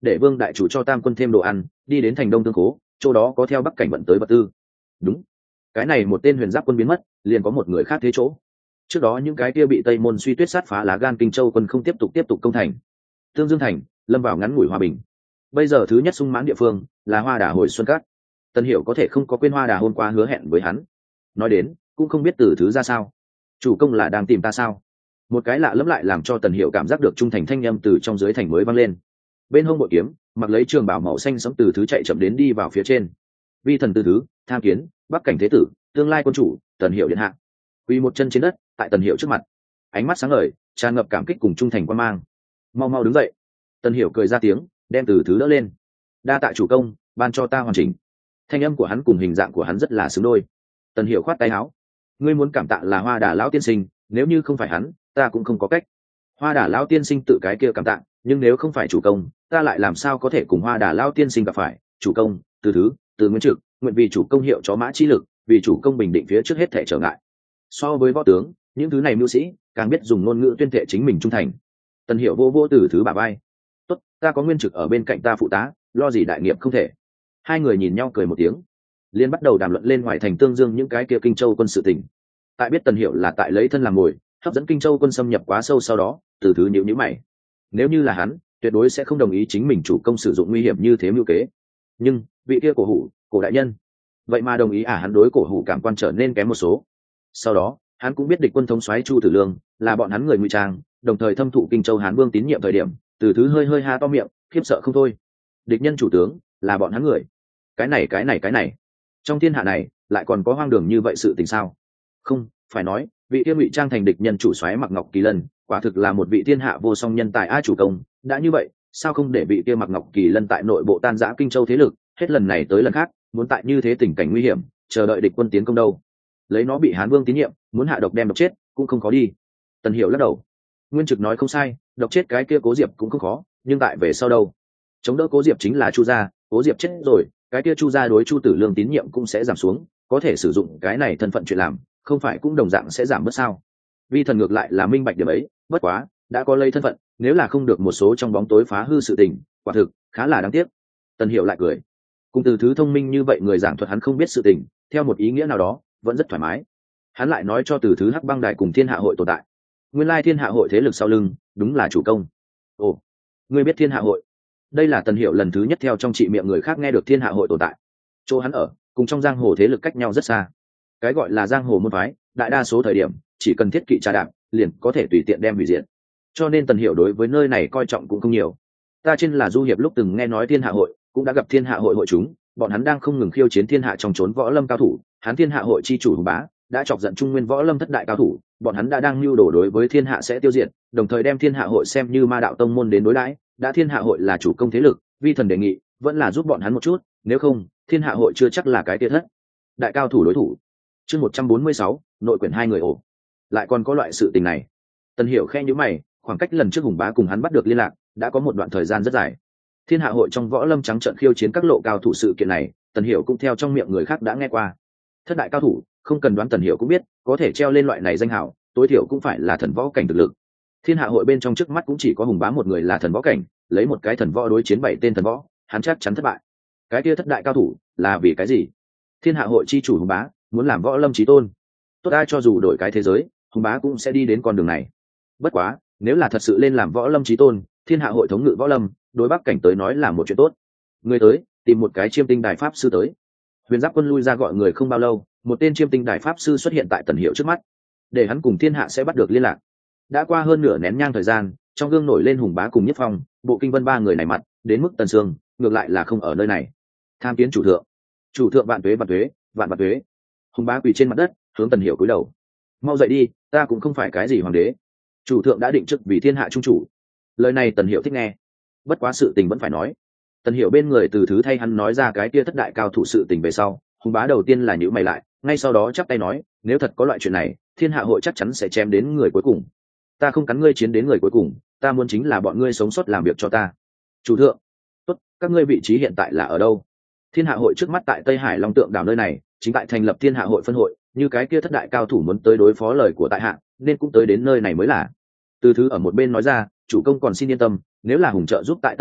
S1: để vương đại chủ cho tam quân thêm đồ ăn, đi đến thành đông tương cố, chỗ đó có theo bắc cảnh vận tới vật tư. Đúng, cái này một tên huyền giáp quân biến mất, liền có một người khác thế chỗ. Trước đó những cái kia bị tây môn suy tuyết sát phá lá gan kinh châu quân không tiếp tục tiếp tục công thành, tương dương thành lâm vào ngắn ngủi hòa bình. Bây giờ thứ nhất sung mãn địa phương là hoa đà hồi xuân cát. Tần Hiểu có thể không có quên hoa đà hôm qua hứa hẹn với hắn. Nói đến cũng không biết từ thứ ra sao, chủ công là đang tìm ta sao? Một cái lạ lẫm lại làm cho Tần Hiểu cảm giác được trung thành thanh âm từ trong dưới thành mới vang lên. Bên hông bội kiếm mặc lấy trường bào màu xanh sẫm từ thứ chạy chậm đến đi vào phía trên. Vi thần từ thứ tham kiến bắc cảnh thế tử, tương lai quân chủ Tần Hiểu điện hạ. Quỳ một chân trên đất tại Tần Hiểu trước mặt, ánh mắt sáng ngời tràn ngập cảm kích cùng trung thành quan mang. Mau mau đứng dậy. Tần Hiểu cười ra tiếng, đem từ thứ đỡ lên. Đa tạ chủ công ban cho ta hoàn chỉnh. Thanh âm của hắn cùng hình dạng của hắn rất là xứng đôi. Tần Hiểu khoát tay áo, ngươi muốn cảm tạ là hoa đà lão tiên sinh, nếu như không phải hắn ta cũng không có cách. Hoa đà lão tiên sinh tự cái kia cảm tạ, nhưng nếu không phải chủ công ta lại làm sao có thể cùng hoa đà lão tiên sinh gặp phải. Chủ công từ thứ từ nguyên trực nguyện vì chủ công hiệu chó mã chi lực, vì chủ công bình định phía trước hết thể trở ngại. So với võ tướng những thứ này mưu sĩ càng biết dùng ngôn ngữ tuyên thệ chính mình trung thành. Tần Hiểu vô vô từ thứ bà bay, tốt, ta có nguyên trực ở bên cạnh ta phụ tá, lo gì đại nghiệp không thể. Hai người nhìn nhau cười một tiếng, liên bắt đầu đàm luận lên ngoài thành tương dương những cái kia kinh châu quân sự tình. Tại biết Tần Hiểu là tại lấy thân làm mồi hấp dẫn kinh châu quân xâm nhập quá sâu, sau đó từ thứ nhíu nhíu mày. Nếu như là hắn tuyệt đối sẽ không đồng ý chính mình chủ công sử dụng nguy hiểm như thế mưu kế, nhưng vị kia cổ hủ cổ đại nhân vậy mà đồng ý à? Hắn đối cổ hủ cảm quan trở nên kém một số. Sau đó hắn cũng biết địch quân thống soái Chu Tử Lương là bọn hắn người ngụy trang, đồng thời thâm thụ kinh châu Hán Vương tín nhiệm thời điểm, từ thứ hơi hơi ha to miệng khiếp sợ không thôi. Địch nhân chủ tướng là bọn hắn người, cái này cái này cái này trong thiên hạ này lại còn có hoang đường như vậy sự tình sao? Không phải nói vị kia ngụy trang thành địch nhân chủ soái Mạc Ngọc Kỳ Lân quả thực là một vị thiên hạ vô song nhân tài a. Chủ công đã như vậy sao không để vị kia Mạc Ngọc Kỳ Lân tại nội bộ tan rã kinh châu thế lực, hết lần này tới lần khác muốn tại như thế tình cảnh nguy hiểm chờ đợi địch quân tiến công đâu? Lấy nó bị Hán Vương tín nhiệm muốn hạ độc đem độc chết cũng không khó đi. Tần Hiểu lắc đầu, nguyên trực nói không sai, độc chết cái kia Cố Diệp cũng không khó, nhưng tại về sau đâu? Chống đỡ Cố Diệp chính là Chu gia, Cố Diệp chết rồi cái kia Chu gia đối Chu Tử Lương tín nhiệm cũng sẽ giảm xuống, có thể sử dụng cái này thân phận chuyện làm không phải cũng đồng dạng sẽ giảm bớt sao? Vi thần ngược lại là minh bạch điểm ấy, bất quá đã có lấy thân phận, nếu là không được một số trong bóng tối phá hư sự tình, quả thực khá là đáng tiếc. Tần Hiểu lại cười, cùng từ thứ thông minh như vậy người giảng thuật hắn không biết sự tình, theo một ý nghĩa nào đó vẫn rất thoải mái. Hắn lại nói cho từ thứ Hắc Băng Đài cùng Thiên Hạ Hội tồn tại, nguyên lai Thiên Hạ Hội thế lực sau lưng đúng là chủ công. Ồ, ngươi biết Thiên Hạ Hội? Đây là Tần Hiểu lần thứ nhất theo trong trị miệng người khác nghe được Thiên Hạ Hội tồn tại. Chỗ hắn ở cùng trong giang hồ thế lực cách nhau rất xa, cái gọi là giang hồ môn phái đại đa số thời điểm chỉ cần thiết kỵ trà đạp liền có thể tùy tiện đem hủy diệt, cho nên Tần Hiểu đối với nơi này coi trọng cũng không nhiều. Ta trên là du hiệp lúc từng nghe nói Thiên Hạ Hội, cũng đã gặp Thiên Hạ Hội hội chúng, bọn hắn đang không ngừng khiêu chiến thiên hạ trong trốn võ lâm cao thủ. Hắn Thiên Hạ Hội chi chủ Hùng Bá đã chọc giận trung nguyên võ lâm thất đại cao thủ, bọn hắn đã đang mưu đồ đối với thiên hạ sẽ tiêu diệt, đồng thời đem Thiên Hạ Hội xem như ma đạo tông môn đến đối đãi. Đã Thiên Hạ Hội là chủ công thế lực, vi thần đề nghị vẫn là giúp bọn hắn một chút, nếu không Thiên Hạ Hội chưa chắc là cái tia thất đại cao thủ đối thủ. Chương một trăm bốn mươi sáu, nội quyển hai người ổ. Lại còn có loại sự tình này? Tần Hiểu khe nhíu mày, khoảng cách lần trước Hùng Bá cùng hắn bắt được liên lạc đã có một đoạn thời gian rất dài. Thiên Hạ Hội trong võ lâm trắng trợn khiêu chiến các lộ cao thủ sự kiện này, Tần Hiểu cũng theo trong miệng người khác đã nghe qua. Thất đại cao thủ, không cần đoán Tần Hiểu cũng biết, có thể treo lên loại này danh hào, tối thiểu cũng phải là thần võ cảnh thực lực. Thiên Hạ Hội bên trong trước mắt cũng chỉ có Hùng Bá một người là thần võ cảnh, lấy một cái thần võ đối chiến bảy tên thần võ, hắn chắc chắn thất bại. Cái kia thất đại cao thủ là vì cái gì? Thiên Hạ Hội chi chủ Hùng Bá muốn làm võ lâm chí tôn, tốt ai cho dù đổi cái thế giới, Hùng Bá cũng sẽ đi đến con đường này. Bất quá nếu là thật sự lên làm võ lâm chí tôn, Thiên Hạ Hội thống ngự võ lâm, đối Bắc cảnh tới nói là một chuyện tốt. Người tới tìm một cái chiêm tinh đài pháp sư tới. Huyền Giáp quân lui ra gọi người không bao lâu, một tên chiêm tinh đài pháp sư xuất hiện tại Tần Hiểu trước mắt, để hắn cùng thiên hạ sẽ bắt được liên lạc. Đã qua hơn nửa nén nhang thời gian, trong gương nổi lên Hùng Bá cùng Nhất Phong, Bộ Kinh Vân ba người này mặt đến mức Tần Sương ngược lại là không ở nơi này. Tham kiến chủ thượng. Chủ thượng vạn tuế vạn tuế vạn vạn tuế. Hùng Bá quỳ trên mặt đất hướng Tần Hiểu cúi đầu. Mau dậy đi, ta cũng không phải cái gì hoàng đế, chủ thượng đã định chức vì thiên hạ trung chủ. Lời này Tần Hiểu thích nghe, bất quá sự tình vẫn phải nói. Tần Hiểu bên người từ thứ thay hắn nói ra cái kia thất đại cao thủ sự tình về sau, Hùng Bá đầu tiên là nhíu mày lại, ngay sau đó chắp tay nói, nếu thật có loại chuyện này, Thiên Hạ Hội chắc chắn sẽ chém đến người cuối cùng. Ta không cắn ngươi chiến đến người cuối cùng, ta muốn chính là bọn ngươi sống sót làm việc cho ta. Chủ thượng, tốt, các ngươi vị trí hiện tại là ở đâu? Thiên Hạ Hội trước mắt tại Tây Hải Long Tượng đảo nơi này, chính tại thành lập Thiên Hạ Hội phân hội, như cái kia thất đại cao thủ muốn tới đối phó lời của tại hạ, nên cũng tới đến nơi này mới là. Từ thứ ở một bên nói ra, chủ công còn xin yên tâm, nếu là Hùng trợ giúp tại Tây Hải,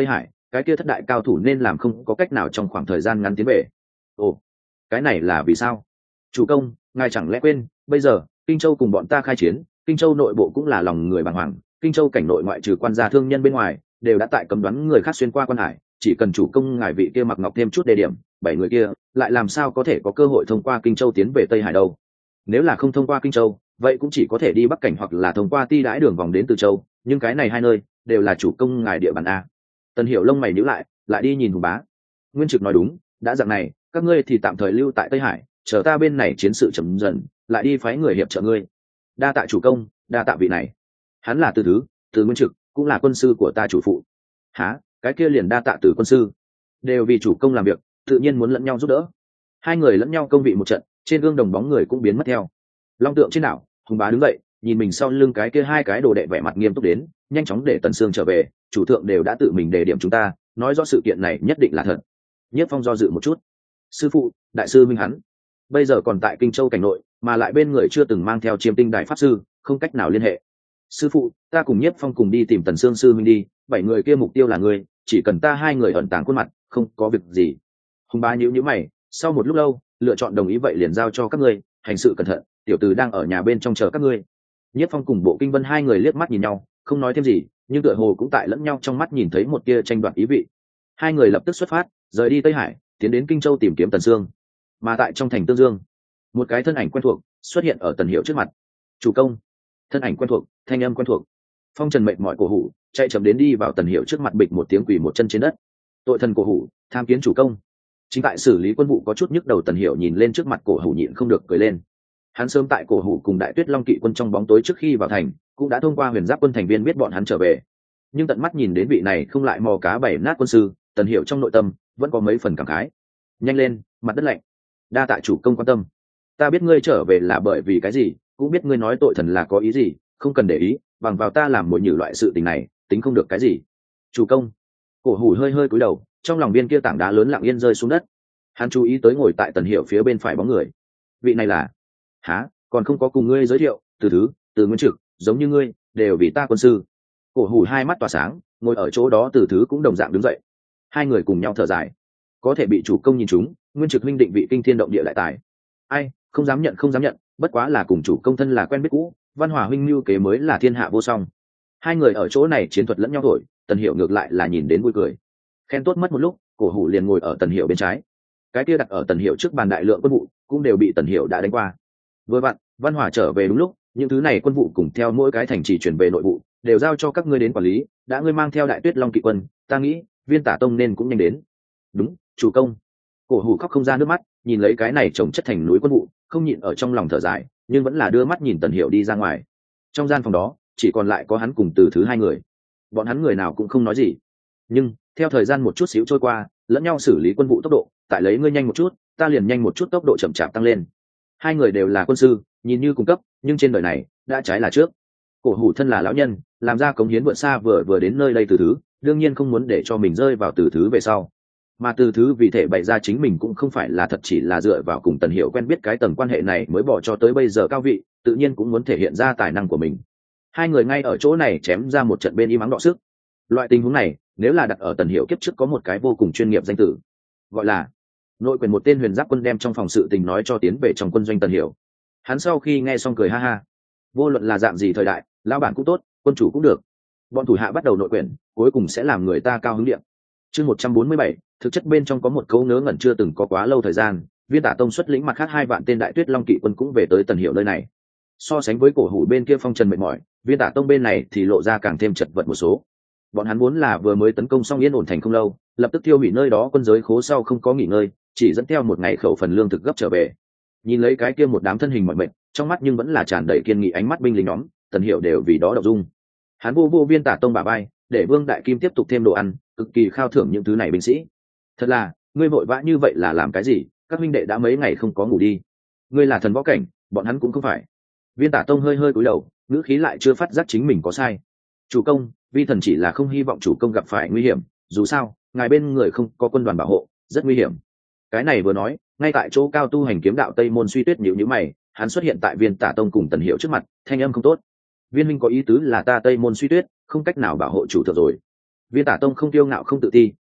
S1: cái kia thất đại cao thủ nên làm không có cách nào trong khoảng thời gian ngắn tiến về. Ồ, cái này là vì sao? Chủ công, ngài chẳng lẽ quên bây giờ Kinh Châu cùng bọn ta khai chiến, Kinh Châu nội bộ cũng là lòng người bàng hoàng, Kinh Châu cảnh nội ngoại trừ quan gia thương nhân bên ngoài đều đã tại cấm đoán người khác xuyên qua quan hải, chỉ cần chủ công ngài vị kia mặc ngọc thêm chút đề điểm, bảy người kia lại làm sao có thể có cơ hội thông qua Kinh Châu tiến về Tây Hải đâu? Nếu là không thông qua Kinh Châu, vậy cũng chỉ có thể đi Bắc cảnh hoặc là thông qua Ti Đãi đường vòng đến Từ Châu, nhưng cái này hai nơi đều là chủ công ngài địa bàn a. Tần Hiểu lông mày nhíu lại, lại đi nhìn Hùng Bá. Nguyên Trực nói đúng, đã dạng này, các ngươi thì tạm thời lưu tại Tây Hải, chờ ta bên này chiến sự chậm dần, lại đi phái người hiệp trợ ngươi. Đa tạ chủ công, đa tạ vị này. Hắn là Từ Thứ, Từ Nguyên Trực, cũng là quân sư của ta chủ phụ. Hả? Cái kia liền đa tạ Từ quân sư. Đều vì chủ công làm việc, tự nhiên muốn lẫn nhau giúp đỡ. Hai người lẫn nhau công vị một trận, trên gương đồng bóng người cũng biến mất theo. Long tượng trên đảo, Hùng Bá đứng dậy, nhìn mình sau lưng cái kia hai cái đồ đệ vẻ mặt nghiêm túc đến, nhanh chóng để Tần Sương trở về, chủ thượng đều đã tự mình đề điểm chúng ta, nói rõ sự kiện này nhất định là thật. Nhiếp Phong do dự một chút. Sư phụ, đại sư minh hắn bây giờ còn tại Kinh Châu cảnh nội, mà lại bên người chưa từng mang theo Chiêm Tinh đại pháp sư, không cách nào liên hệ. Sư phụ, ta cùng Nhiếp Phong cùng đi tìm Tần Sương sư minh đi, bảy người kia mục tiêu là người, chỉ cần ta hai người ẩn tàng khuôn mặt, không có việc gì. Hùng Bá nhíu nhíu mày, sau một lúc lâu, lựa chọn đồng ý vậy liền giao cho các ngươi, hành sự cẩn thận, tiểu tử đang ở nhà bên trong chờ các ngươi. Nhiếp Phong cùng Bộ Kinh Vân hai người liếc mắt nhìn nhau, không nói thêm gì, nhưng tựa hồ cũng tại lẫn nhau trong mắt nhìn thấy một tia tranh đoạt ý vị. Hai người lập tức xuất phát, rời đi Tây Hải, tiến đến Kinh Châu tìm kiếm Tần Sương. Mà tại trong thành Tương Dương, một cái thân ảnh quen thuộc xuất hiện ở Tần Hiểu trước mặt. Chủ công. Thân ảnh quen thuộc, thanh âm quen thuộc. Phong Trần mệt mỏi cổ hủ, chạy chậm đến đi vào Tần Hiểu trước mặt, bịch một tiếng quỳ một chân trên đất. Tội thần cổ hủ, tham kiến chủ công. Chính tại xử lý quân vụ có chút nhức đầu Tần Hiểu nhìn lên trước mặt cổ hủ nhịn không được cười lên. Hắn sớm tại cổ hủ cùng Đại Tuyết Long kỵ quân trong bóng tối trước khi vào thành, cũng đã thông qua Huyền Giáp quân thành viên biết bọn hắn trở về. Nhưng tận mắt nhìn đến vị này không lại mò cá bảy nát quân sư, Tần Hiểu trong nội tâm vẫn có mấy phần cảm khái. Nhanh lên, mặt đất lạnh. Đa tạ chủ công quan tâm. Ta biết ngươi trở về là bởi vì cái gì, cũng biết ngươi nói tội thần là có ý gì, không cần để ý, bằng vào ta làm mồi nhử loại sự tình này, tính không được cái gì. Chủ công. Cổ hủ hơi hơi cúi đầu, trong lòng viên kia tảng đá lớn lặng yên rơi xuống đất. Hắn chú ý tới ngồi tại Tần Hiểu phía bên phải bóng người. Vị này là? Hả? Còn không có cùng ngươi giới thiệu, Từ Thứ, Từ Nguyên Trực, giống như ngươi, đều vì ta quân sư. Cổ hủ hai mắt tỏa sáng, ngồi ở chỗ đó Từ Thứ cũng đồng dạng đứng dậy. Hai người cùng nhau thở dài. Có thể bị chủ công nhìn chúng, Nguyên Trực huynh định vị kinh thiên động địa đại tài. Ai, không dám nhận không dám nhận, bất quá là cùng chủ công thân là quen biết cũ, Văn Hòa huynh lưu kế mới là thiên hạ vô song. Hai người ở chỗ này chiến thuật lẫn nhau thổi, Tần Hiểu ngược lại là nhìn đến vui cười. Khen tốt mất một lúc, cổ hủ liền ngồi ở Tần Hiểu bên trái. Cái kia đặt ở Tần Hiểu trước bàn đại lượng quân vụ, cũng đều bị Tần Hiểu đã đánh qua. Vừa vặn, Văn Hòa trở về đúng lúc, những thứ này quân vụ cùng theo mỗi cái thành trì chuyển về nội vụ, đều giao cho các ngươi đến quản lý, đã ngươi mang theo Đại Tuyết Long kỵ quân, ta nghĩ, Viên Tả Tông nên cũng nhanh đến. Đúng, chủ công. Cổ hủ khóc không ra nước mắt, nhìn lấy cái này chồng chất thành núi quân vụ, không nhịn ở trong lòng thở dài, nhưng vẫn là đưa mắt nhìn Tần Hiểu đi ra ngoài. Trong gian phòng đó, chỉ còn lại có hắn cùng Từ Thứ hai người. Bọn hắn người nào cũng không nói gì. Nhưng theo thời gian một chút xíu trôi qua, lẫn nhau xử lý quân vụ tốc độ, tại lấy ngươi nhanh một chút, ta liền nhanh một chút, tốc độ chậm chạp tăng lên. Hai người đều là quân sư, nhìn như cùng cấp, nhưng trên đời này đã trái là trước. Cổ hủ thân là lão nhân, làm ra cống hiến vượt xa vừa vừa đến nơi đây Từ Thứ, đương nhiên không muốn để cho mình rơi vào Từ Thứ về sau. Mà Từ Thứ vì thể bày ra chính mình cũng không phải là thật chỉ là dựa vào cùng Tần Hiểu quen biết cái tầng quan hệ này mới bỏ cho tới bây giờ cao vị, tự nhiên cũng muốn thể hiện ra tài năng của mình. Hai người ngay ở chỗ này chém ra một trận bên im ắng đọ sức. Loại tình huống này, nếu là đặt ở Tần Hiểu kiếp trước có một cái vô cùng chuyên nghiệp danh tử, gọi là nội quyền. Một tên huyền giáp quân đem trong phòng sự tình nói cho tiến về trong quân doanh Tần Hiểu. Hắn sau khi nghe xong cười ha ha. Vô luận là dạng gì thời đại, lão bản cũng tốt, quân chủ cũng được, bọn thủ hạ bắt đầu nội quyền, cuối cùng sẽ làm người ta cao hứng điện. Chương một trăm bốn mươi bảy, thực chất bên trong có một câu ngớ ngẩn chưa từng có quá lâu thời gian, Viên Tả Tông xuất lĩnh mặt khác hai vạn tên Đại Tuyết Long kỵ quân cũng về tới Tần Hiểu nơi này. So sánh với cổ hủ bên kia phong trần mệt mỏi, Viên Tả Tông bên này thì lộ ra càng thêm chật vật một số. Bọn hắn muốn là vừa mới tấn công xong yên ổn thành không lâu, lập tức tiêu hủy nơi đó quân giới khố sau không có nghỉ ngơi, chỉ dẫn theo một ngày khẩu phần lương thực gấp trở về. Nhìn lấy cái kia một đám thân hình mỏi mệt, trong mắt nhưng vẫn là tràn đầy kiên nghị ánh mắt binh lính nhóm, Tần Hiểu đều vì đó động dung. Hắn vô vô Viên Tả Tông bả vai, để Vương Đại Kim tiếp tục thêm đồ ăn, cực kỳ khao thưởng những thứ này binh sĩ. Thật là, ngươi vội vã như vậy là làm cái gì? Các huynh đệ đã mấy ngày không có ngủ đi. Ngươi là thần võ cảnh, bọn hắn cũng không phải. Viên Tả Tông hơi hơi cúi đầu, ngữ khí lại chưa phát giác chính mình có sai. Chủ công, vi thần chỉ là không hy vọng chủ công gặp phải nguy hiểm, dù sao ngài bên người không có quân đoàn bảo hộ, rất nguy hiểm. Cái này vừa nói, ngay tại chỗ cao tu hành kiếm đạo Tây Môn Suy Tuyết nhíu nhíu mày, hắn xuất hiện tại Viên Tả Tông cùng Tần Hiểu trước mặt, thanh âm không tốt. Viên minh có ý tứ là ta Tây Môn Suy Tuyết không cách nào bảo hộ chủ thượng rồi. Viên Tả Tông không tiêu ngạo không tự ti,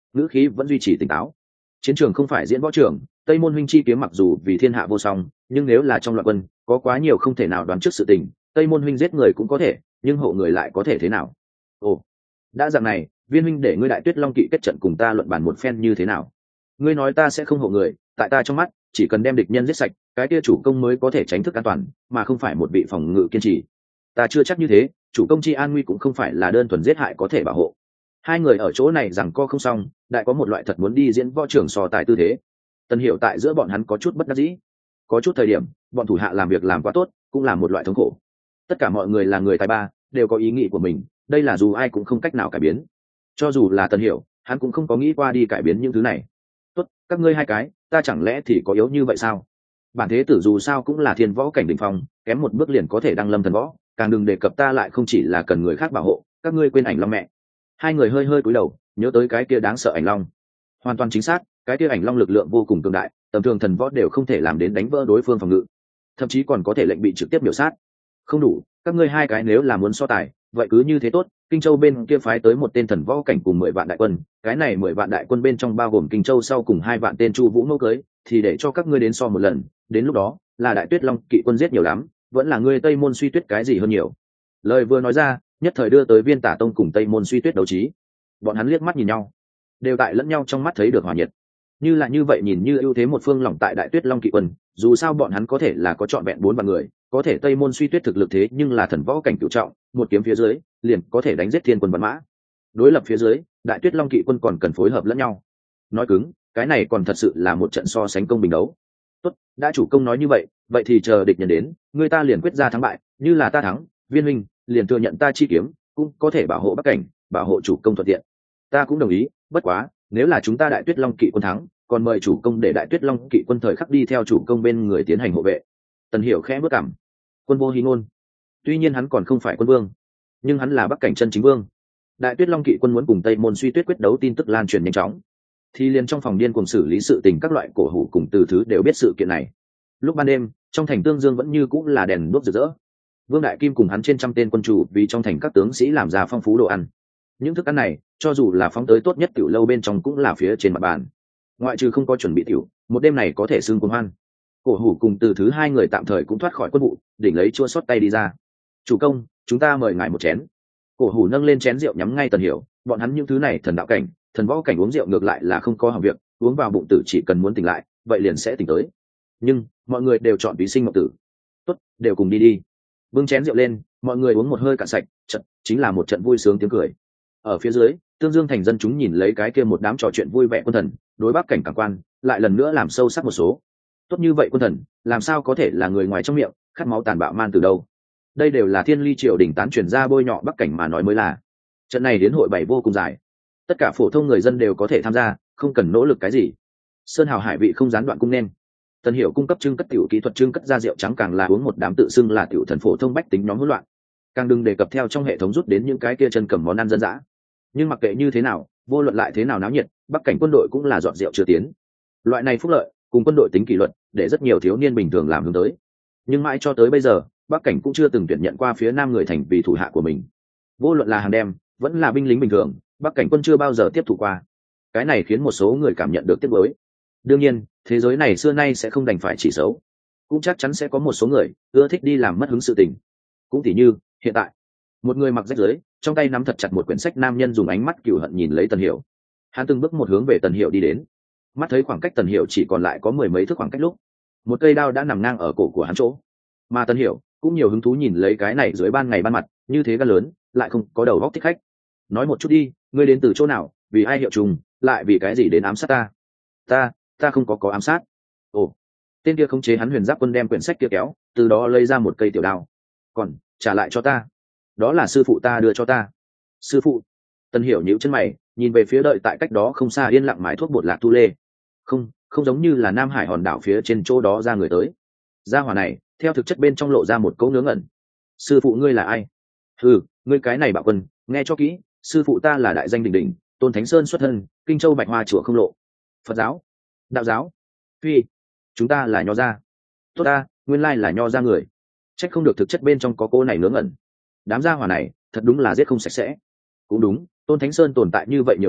S1: ngữ khí vẫn duy trì tỉnh táo. Chiến trường không phải diễn võ trường, tây môn huynh chi kiếm mặc dù vì thiên hạ vô song, nhưng nếu là trong loạn quân có quá nhiều không thể nào đoán trước sự tình, tây môn huynh giết người cũng có thể, nhưng hộ người lại có thể thế nào? Ồ, đã dạng này, viên huynh để ngươi đại tuyết long kỵ kết trận cùng ta luận bàn một phen như thế nào? Ngươi nói ta sẽ không hộ người, tại ta trong mắt chỉ cần đem địch nhân giết sạch, cái kia chủ công mới có thể tránh thức an toàn, mà không phải một vị phòng ngự kiên trì. Ta chưa chắc như thế, chủ công chi an nguy cũng không phải là đơn thuần giết hại có thể bảo hộ. Hai người ở chỗ này rằng co không xong, đại có một loại thật muốn đi diễn võ trưởng so tài tư thế. Tân Hiểu tại giữa bọn hắn có chút bất đắc dĩ, có chút thời điểm bọn thủ hạ làm việc làm quá tốt cũng là một loại thống khổ. Tất cả mọi người là người tài ba, đều có ý nghĩ của mình, đây là dù ai cũng không cách nào cải biến. Cho dù là Tân Hiểu, hắn cũng không có nghĩ qua đi cải biến những thứ này. Tốt, các ngươi hai cái, ta chẳng lẽ thì có yếu như vậy sao? Bản thế tử dù sao cũng là thiên võ cảnh đỉnh phong, kém một bước liền có thể đăng lâm thần võ, càng đừng đề cập ta lại không chỉ là cần người khác bảo hộ, các ngươi quên ảnh long mẹ. Hai người hơi hơi cúi đầu, nhớ tới cái kia đáng sợ ảnh long. Hoàn toàn chính xác, cái kia ảnh long lực lượng vô cùng cường đại, tầm thường thần võ đều không thể làm đến đánh vỡ đối phương phòng ngự, thậm chí còn có thể lệnh bị trực tiếp biểu sát. Không đủ, các ngươi hai cái nếu là muốn so tài, vậy cứ như thế tốt, Kinh Châu bên kia phái tới một tên thần võ cảnh cùng mười vạn đại quân, cái này mười vạn đại quân bên trong bao gồm Kinh Châu sau cùng hai vạn tên Chu Vũ mẫu cưới, thì để cho các ngươi đến so một lần, đến lúc đó, là Đại Tuyết Long kỵ quân giết nhiều lắm, vẫn là ngươi Tây Môn Suy Tuyết cái gì hơn nhiều. Lời vừa nói ra, nhất thời đưa tới Viên Tả Tông cùng Tây Môn Suy Tuyết đấu trí. Bọn hắn liếc mắt nhìn nhau, đều tại lẫn nhau trong mắt thấy được hòa nhiệt. Như là như vậy nhìn như ưu thế một phương lỏng tại Đại Tuyết Long kỵ quân, dù sao bọn hắn có thể là có trọn vẹn bốn vạn người, có thể Tây Môn Suy Tuyết thực lực thế nhưng là thần võ cảnh cửu trọng, một kiếm phía dưới, liền có thể đánh giết thiên quân vạn mã. Đối lập phía dưới, Đại Tuyết Long kỵ quân còn cần phối hợp lẫn nhau. Nói cứng, cái này còn thật sự là một trận so sánh công bình đấu. Tốt, đã chủ công nói như vậy, vậy thì chờ địch nhân đến, người ta liền quyết ra thắng bại, như là ta thắng, Viên huynh liền thừa nhận ta chi kiếm, cũng có thể bảo hộ Bắc cảnh, bảo hộ chủ công thuận tiện. Ta cũng đồng ý, bất quá, nếu là chúng ta Đại Tuyết Long kỵ quân thắng, còn mời chủ công để Đại Tuyết Long kỵ quân thời khắc đi theo chủ công bên người tiến hành hộ vệ. Tần Hiểu khẽ bước cằm. Quân vô hí ngôn. Tuy nhiên hắn còn không phải quân vương, nhưng hắn là Bắc cảnh chân chính vương. Đại Tuyết Long kỵ quân muốn cùng Tây Môn Suy Tuyết quyết đấu tin tức lan truyền nhanh chóng, thì liền trong phòng điên cuồng xử lý sự tình các loại cổ hủ cùng từ thứ đều biết sự kiện này. Lúc ban đêm, trong thành Tương Dương vẫn như cũng là đèn đuốc rực rỡ. Vương Đại Kim cùng hắn trên trăm tên quân chủ vì trong thành các tướng sĩ làm ra phong phú đồ ăn. Những thức ăn này, cho dù là phóng tới tốt nhất tiểu lâu bên trong cũng là phía trên mặt bàn. Ngoại trừ không có chuẩn bị tiểu, một đêm này có thể xưng cuồng hoan. Cổ hủ cùng từ thứ hai người tạm thời cũng thoát khỏi quân vụ, đỉnh lấy chua xót tay đi ra. Chủ công, chúng ta mời ngài một chén. Cổ hủ nâng lên chén rượu nhắm ngay Tần Hiểu, bọn hắn những thứ này thần đạo cảnh, thần võ cảnh uống rượu ngược lại là không có hỏng việc, uống vào bụng tử chỉ cần muốn tỉnh lại, vậy liền sẽ tỉnh tới. Nhưng mọi người đều chọn túy sinh mộng tử. Tốt, đều cùng đi đi. Bưng chén rượu lên, mọi người uống một hơi cạn sạch, trận chính là một trận vui sướng tiếng cười. Ở phía dưới, Tương Dương thành dân chúng nhìn lấy cái kia một đám trò chuyện vui vẻ quân thần, đối Bắc cảnh cảm quan, lại lần nữa làm sâu sắc một số. Tốt như vậy quân thần, làm sao có thể là người ngoài trong miệng, khát máu tàn bạo man từ đâu? Đây đều là Thiên Ly triều đình tán truyền ra bôi nhọ Bắc cảnh mà nói mới là. Trận này đến hội bảy vô cùng dài, tất cả phổ thông người dân đều có thể tham gia, không cần nỗ lực cái gì. Sơn hào hải vị không gián đoạn cung nên. Tần Hiểu cung cấp trưng cất tiểu kỹ thuật trưng cất ra rượu trắng càng là uống một đám tự xưng là tiểu thần phổ thông bách tính nhóm hỗn loạn. Càng đừng đề cập theo trong hệ thống rút đến những cái kia chân cầm món ăn dân dã. Nhưng mặc kệ như thế nào, vô luận lại thế nào náo nhiệt, Bắc cảnh quân đội cũng là dọn rượu chưa tiến. Loại này phúc lợi cùng quân đội tính kỷ luật, để rất nhiều thiếu niên bình thường làm hướng tới. Nhưng mãi cho tới bây giờ, Bắc cảnh cũng chưa từng tuyển nhận qua phía Nam người thành vì thủ hạ của mình. Vô luận là hàng đem, vẫn là binh lính bình thường, Bắc cảnh quân chưa bao giờ tiếp thụ qua. Cái này khiến một số người cảm nhận được tiếc nuối. Đương nhiên, thế giới này xưa nay sẽ không đành phải chỉ xấu, cũng chắc chắn sẽ có một số người ưa thích đi làm mất hứng sự tình. Cũng tỉ như hiện tại, một người mặc rách rưới, trong tay nắm thật chặt một quyển sách nam nhân dùng ánh mắt cừu hận nhìn lấy Tần Hiểu. Hắn từng bước một hướng về Tần Hiểu đi đến, mắt thấy khoảng cách Tần Hiểu chỉ còn lại có mười mấy thước khoảng cách lúc, một cây đao đã nằm ngang ở cổ của hắn chỗ. Mà Tần Hiểu cũng nhiều hứng thú nhìn lấy cái này dưới ban ngày ban mặt, như thế gan lớn, lại không có đầu óc thích khách. Nói một chút đi, ngươi đến từ chỗ nào, vì ai hiệu trùng, lại vì cái gì đến ám sát ta? Ta, ta không có có ám sát. Ồ, tên kia khống chế hắn huyền giáp quân đem quyển sách kia kéo, từ đó lấy ra một cây tiểu đao. Còn trả lại cho ta. Đó là sư phụ ta đưa cho ta. Sư phụ? Tần Hiểu nhíu chân mày, nhìn về phía đợi tại cách đó không xa yên lặng mái thuốc bột lạc tu lê. Không, không giống như là Nam Hải hòn đảo phía trên chỗ đó ra người tới. Gia hỏa này, theo thực chất bên trong lộ ra một cấu ngớ ngẩn. Sư phụ ngươi là ai? Ừ, ngươi cái này bạo quân, nghe cho kỹ, sư phụ ta là đại danh đỉnh đỉnh, Tôn Thánh Sơn xuất thân, Kinh Châu Bạch Hoa chùa không lộ. Phật giáo, đạo giáo, phi, chúng ta là nho gia. Tốt ta, nguyên lai là nho gia người. Trách không được thực chất bên trong có cô này ngớ ngẩn. Đám gia hỏa này, thật đúng là giết không sạch sẽ. Cũng đúng, Tôn Thánh Sơn tồn tại như vậy nhiều năm,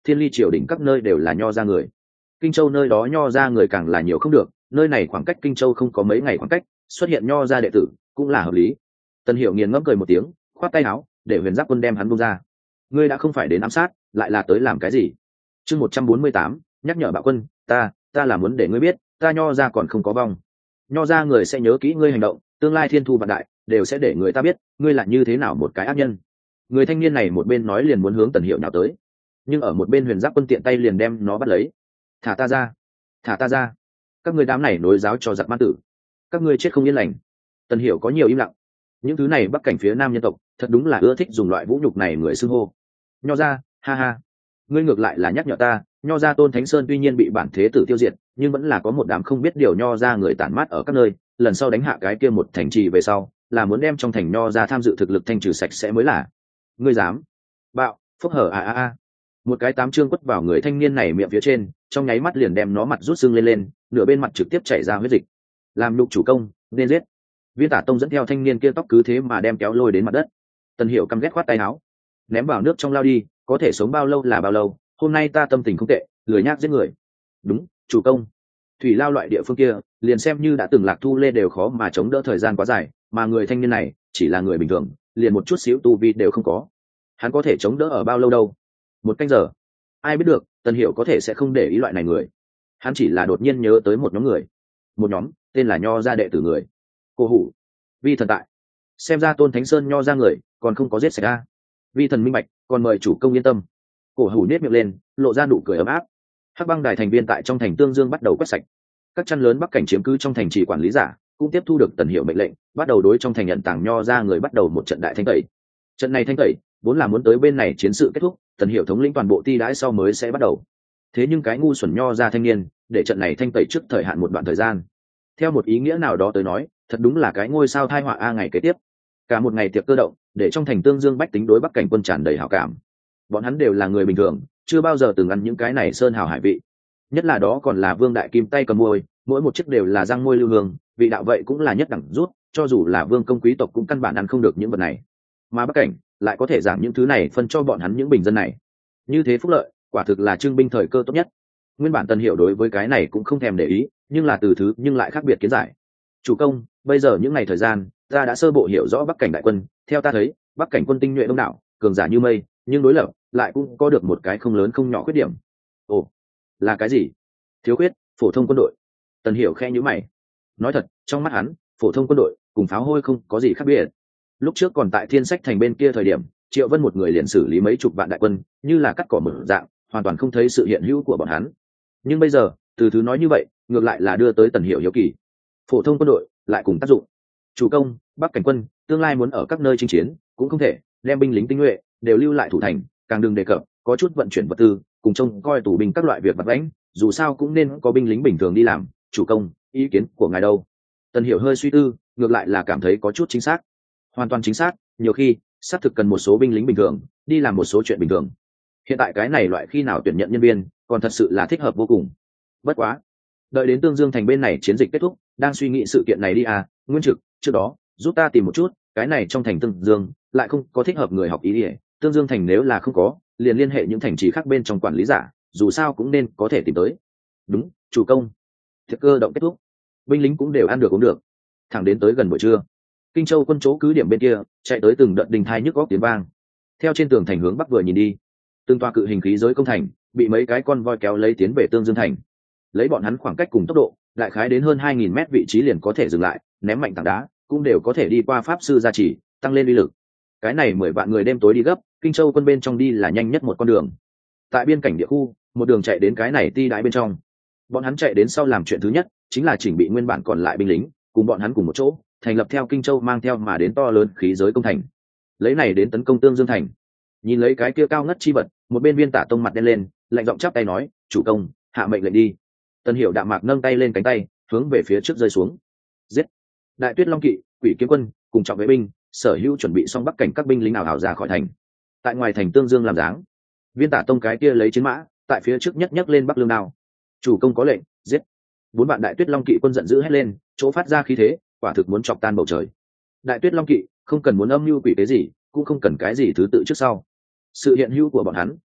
S1: thiên ly triều đình các nơi đều là nho ra người. Kinh Châu nơi đó nho ra người càng là nhiều không được, nơi này khoảng cách Kinh Châu không có mấy ngày khoảng cách, xuất hiện nho ra đệ tử cũng là hợp lý. Tần Hiểu nghiền ngẫm cười một tiếng, khoát tay áo để Huyền Giáp Quân đem hắn buông ra. Ngươi đã không phải đến ám sát, lại là tới làm cái gì? Chương một trăm bốn mươi tám, nhắc nhở Bạo Quân, ta, ta là muốn để ngươi biết, ta nho ra còn không có vong. Nho ra người sẽ nhớ kỹ ngươi hành động, tương lai thiên thu vạn đại, đều sẽ để người ta biết, ngươi là như thế nào một cái ác nhân. Người thanh niên này một bên nói liền muốn hướng Tần Hiểu nhào tới, nhưng ở một bên Huyền Giáp Quân tiện tay liền đem nó bắt lấy. Thả ta ra, thả ta ra! Các ngươi đám này nối giáo cho giặc man tử, các ngươi chết không yên lành. Tần Hiểu có nhiều im lặng. Những thứ này Bắc cảnh phía Nam nhân tộc thật đúng là ưa thích dùng loại vũ nhục này người xưng hô. Nho ra, ha ha, ngươi ngược lại là nhắc nhở ta, nho ra Tôn Thánh Sơn tuy nhiên bị bản thế tử tiêu diệt, nhưng vẫn là có một đám không biết điều nho ra người tản mát ở các nơi, lần sau đánh hạ cái kia một thành trì về sau, là muốn đem trong thành nho ra tham dự thực lực thanh trừ sạch sẽ mới là. Ngươi dám? Bạo, phúc hở a a a. Một cái tám chương quất vào người thanh niên này miệng phía trên, trong nháy mắt liền đem nó mặt rút sưng lên lên, nửa bên mặt trực tiếp chảy ra huyết dịch. Làm nhục chủ công, nên giết. Viên Tả Tông dẫn theo thanh niên kia tóc cứ thế mà đem kéo lôi đến mặt đất. Tần Hiểu căm ghét khoát tay áo, ném vào nước trong lao đi, có thể sống bao lâu là bao lâu, hôm nay ta tâm tình không tệ, lười nhác giết người. Đúng, chủ công. Thủy lao loại địa phương kia, liền xem như đã từng Lạc Thu Lê đều khó mà chống đỡ thời gian quá dài, mà người thanh niên này chỉ là người bình thường, liền một chút xíu tu vi đều không có. Hắn có thể chống đỡ ở bao lâu đâu? Một canh giờ. Ai biết được, Tần Hiểu có thể sẽ không để ý loại này người. Hắn chỉ là đột nhiên nhớ tới một nhóm người. Một nhóm, tên là Nho gia đệ tử người. Cô hủ, vi thần tại. Xem ra Tôn Thánh Sơn nho ra người còn không có giết sạch ra. Vi thần minh bạch, còn mời chủ công yên tâm. Cổ hủ nết miệng lên, lộ ra nụ cười ấm áp. Hắc băng đài thành viên tại trong thành Tương Dương bắt đầu quét sạch. Các chăn lớn Bắc cảnh chiếm cứ trong thành trì quản lý giả cũng tiếp thu được Tần Hiểu mệnh lệnh, bắt đầu đối trong thành nhận tàng nho ra người bắt đầu một trận đại thanh tẩy. Trận này thanh tẩy vốn là muốn tới bên này chiến sự kết thúc, Tần Hiểu thống lĩnh toàn bộ ti đãi sau mới sẽ bắt đầu. Thế nhưng cái ngu xuẩn nho ra thanh niên, để trận này thanh tẩy trước thời hạn một đoạn thời gian. Theo một ý nghĩa nào đó tới nói, thật đúng là cái ngôi sao thai họa a ngày kế tiếp. Cả một ngày tiệc cơ động, để trong thành Tương Dương bách tính đối Bắc cảnh quân tràn đầy hảo cảm. Bọn hắn đều là người bình thường, chưa bao giờ từng ăn những cái này sơn hào hải vị. Nhất là đó còn là Vương đại kim tay cầm môi, mỗi một chiếc đều là răng môi lưu hương, vị đạo vậy cũng là nhất đẳng rút, cho dù là vương công quý tộc cũng căn bản ăn không được những vật này. Mà Bắc cảnh lại có thể giảm những thứ này phân cho bọn hắn những bình dân này. Như thế phúc lợi, quả thực là trưng binh thời cơ tốt nhất. Nguyên bản Tần Hiểu đối với cái này cũng không thèm để ý, nhưng là từ thứ nhưng lại khác biệt kiến giải. Chủ công, bây giờ những ngày thời gian, ta đã sơ bộ hiểu rõ Bắc cảnh đại quân, theo ta thấy, Bắc cảnh quân tinh nhuệ đông đảo, cường giả như mây, nhưng đối lập lại cũng có được một cái không lớn không nhỏ khuyết điểm. Ồ, là cái gì? Thiếu khuyết, phổ thông quân đội. Tần Hiểu khẽ nhíu mày. Nói thật, trong mắt hắn, phổ thông quân đội cùng pháo hôi không có gì khác biệt. Lúc trước còn tại Thiên Sách thành bên kia thời điểm, Triệu Vân một người liền xử lý mấy chục vạn đại quân, như là cắt cỏ mở dạng, hoàn toàn không thấy sự hiện hữu của bọn hắn. Nhưng bây giờ, từ thứ nói như vậy, ngược lại là đưa tới Tần Hiểu hiếu kỳ. Phổ thông quân đội lại cùng tác dụng. Chủ công, Bắc cảnh quân tương lai muốn ở các nơi chinh chiến, cũng không thể đem binh lính tinh nhuệ đều lưu lại thủ thành, càng đừng đề cập có chút vận chuyển vật tư, cùng trông coi tù binh các loại việc vặt vãnh, dù sao cũng nên có binh lính bình thường đi làm. Chủ công, ý kiến của ngài đâu? Tần Hiểu hơi suy tư, ngược lại là cảm thấy có chút chính xác. Hoàn toàn chính xác, nhiều khi xác thực cần một số binh lính bình thường đi làm một số chuyện bình thường. Hiện tại cái này loại khi nào tuyển nhận nhân viên còn thật sự là thích hợp vô cùng. Bất quá, đợi đến Tương Dương thành bên này chiến dịch kết thúc, đang suy nghĩ sự kiện này đi à, Nguyên Trực, trước đó giúp ta tìm một chút, cái này trong thành Tương Dương lại không có thích hợp người học ý ỉa. Tương Dương thành nếu là không có, liền liên hệ những thành trì khác bên trong quản lý giả, dù sao cũng nên có thể tìm tới. Đúng, chủ công. Tiệc cơ động kết thúc, binh lính cũng đều ăn được uống được. Thẳng đến tới gần buổi trưa, Kinh Châu quân chỗ cứ điểm bên kia chạy tới từng đợt đình thai nhức góc tiếng vang. Theo trên tường thành hướng bắc vừa nhìn đi, từng toa cự hình khí giới công thành bị mấy cái con voi kéo lấy tiến về Tương Dương thành. Lấy bọn hắn khoảng cách cùng tốc độ, đại khái đến hơn hai nghìn mét vị trí liền có thể dừng lại, ném mạnh tảng đá, cũng đều có thể đi qua pháp sư gia trì, tăng lên uy lực. Cái này mười vạn người đêm tối đi gấp, Kinh Châu quân bên trong đi là nhanh nhất một con đường. Tại biên cảnh địa khu, một đường chạy đến cái này ti đái bên trong. Bọn hắn chạy đến sau làm chuyện thứ nhất, chính là chỉnh bị nguyên bản còn lại binh lính, cùng bọn hắn cùng một chỗ, thành lập theo Kinh Châu mang theo mà đến to lớn khí giới công thành. Lấy này đến tấn công Tương Dương thành. Nhìn lấy cái kia cao ngất chi vật, một bên Viên Tả Tông mặt đen lên, lạnh giọng chắp tay nói, chủ công, hạ mệnh lệnh đi. Tần Hiểu đạm mạc nâng tay lên cánh tay, hướng về phía trước rơi xuống. Giết! Đại Tuyết Long kỵ, Quỷ Kiếm quân cùng trọng vệ binh, sở hữu chuẩn bị xong bắc cảnh các binh lính nào hào ra khỏi thành. Tại ngoài thành Tương Dương làm dáng. Viên Tả Tông cái kia lấy chiến mã, tại phía trước nhất nhất lên bắc lương đao. Chủ công có lệnh, giết! Bốn bạn Đại Tuyết Long kỵ quân giận dữ hét lên, chỗ phát ra khí thế, quả thực muốn chọc tan bầu trời. Đại Tuyết Long kỵ không cần muốn âm mưu quỷ cái gì, cũng không cần cái gì thứ tự trước sau. Sự hiện hữu của bọn hắn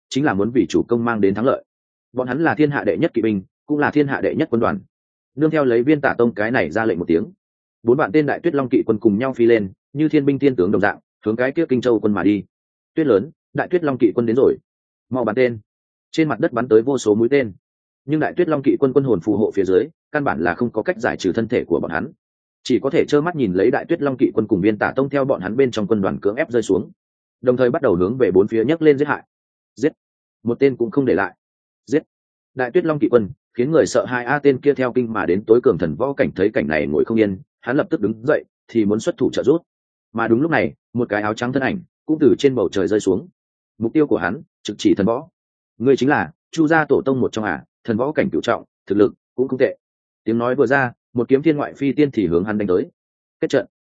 S1: chính là muốn vì chủ công mang đến thắng lợi. Bọn hắn là thiên hạ đệ nhất kỵ binh, cũng là thiên hạ đệ nhất quân đoàn. Nương theo lấy Viên Tả Tông cái này ra lệnh một tiếng, bốn bạn tên Đại Tuyết Long kỵ quân cùng nhau phi lên, như thiên binh thiên tướng đồng dạng, hướng cái kia Kinh Châu quân mà đi. Tuyết lớn, Đại Tuyết Long kỵ quân đến rồi. Mau bắn tên. Trên mặt đất bắn tới vô số mũi tên, nhưng Đại Tuyết Long kỵ quân quân hồn phù hộ phía dưới, căn bản là không có cách giải trừ thân thể của bọn hắn, chỉ có thể trơ mắt nhìn lấy Đại Tuyết Long kỵ quân cùng Viên Tả Tông theo bọn hắn bên trong quân đoàn cưỡng ép rơi xuống, đồng thời bắt đầu hướng về bốn phía nhấc lên giết hại. Giết, một tên cũng không để lại. Giết. Đại Tuyết Long kỵ quân khiến người sợ hai a tên kia theo kinh mà đến tối cường thần võ cảnh thấy cảnh này ngồi không yên, hắn lập tức đứng dậy thì muốn xuất thủ trợ giúp. Mà đúng lúc này, một cái áo trắng thân ảnh cũng từ trên bầu trời rơi xuống. Mục tiêu của hắn trực chỉ thần võ. Người chính là Chu gia tổ tông một trong à, thần võ cảnh cửu trọng, thực lực cũng không tệ. Tiếng nói vừa ra, một kiếm thiên ngoại phi tiên thì hướng hắn đánh tới. Kết trận.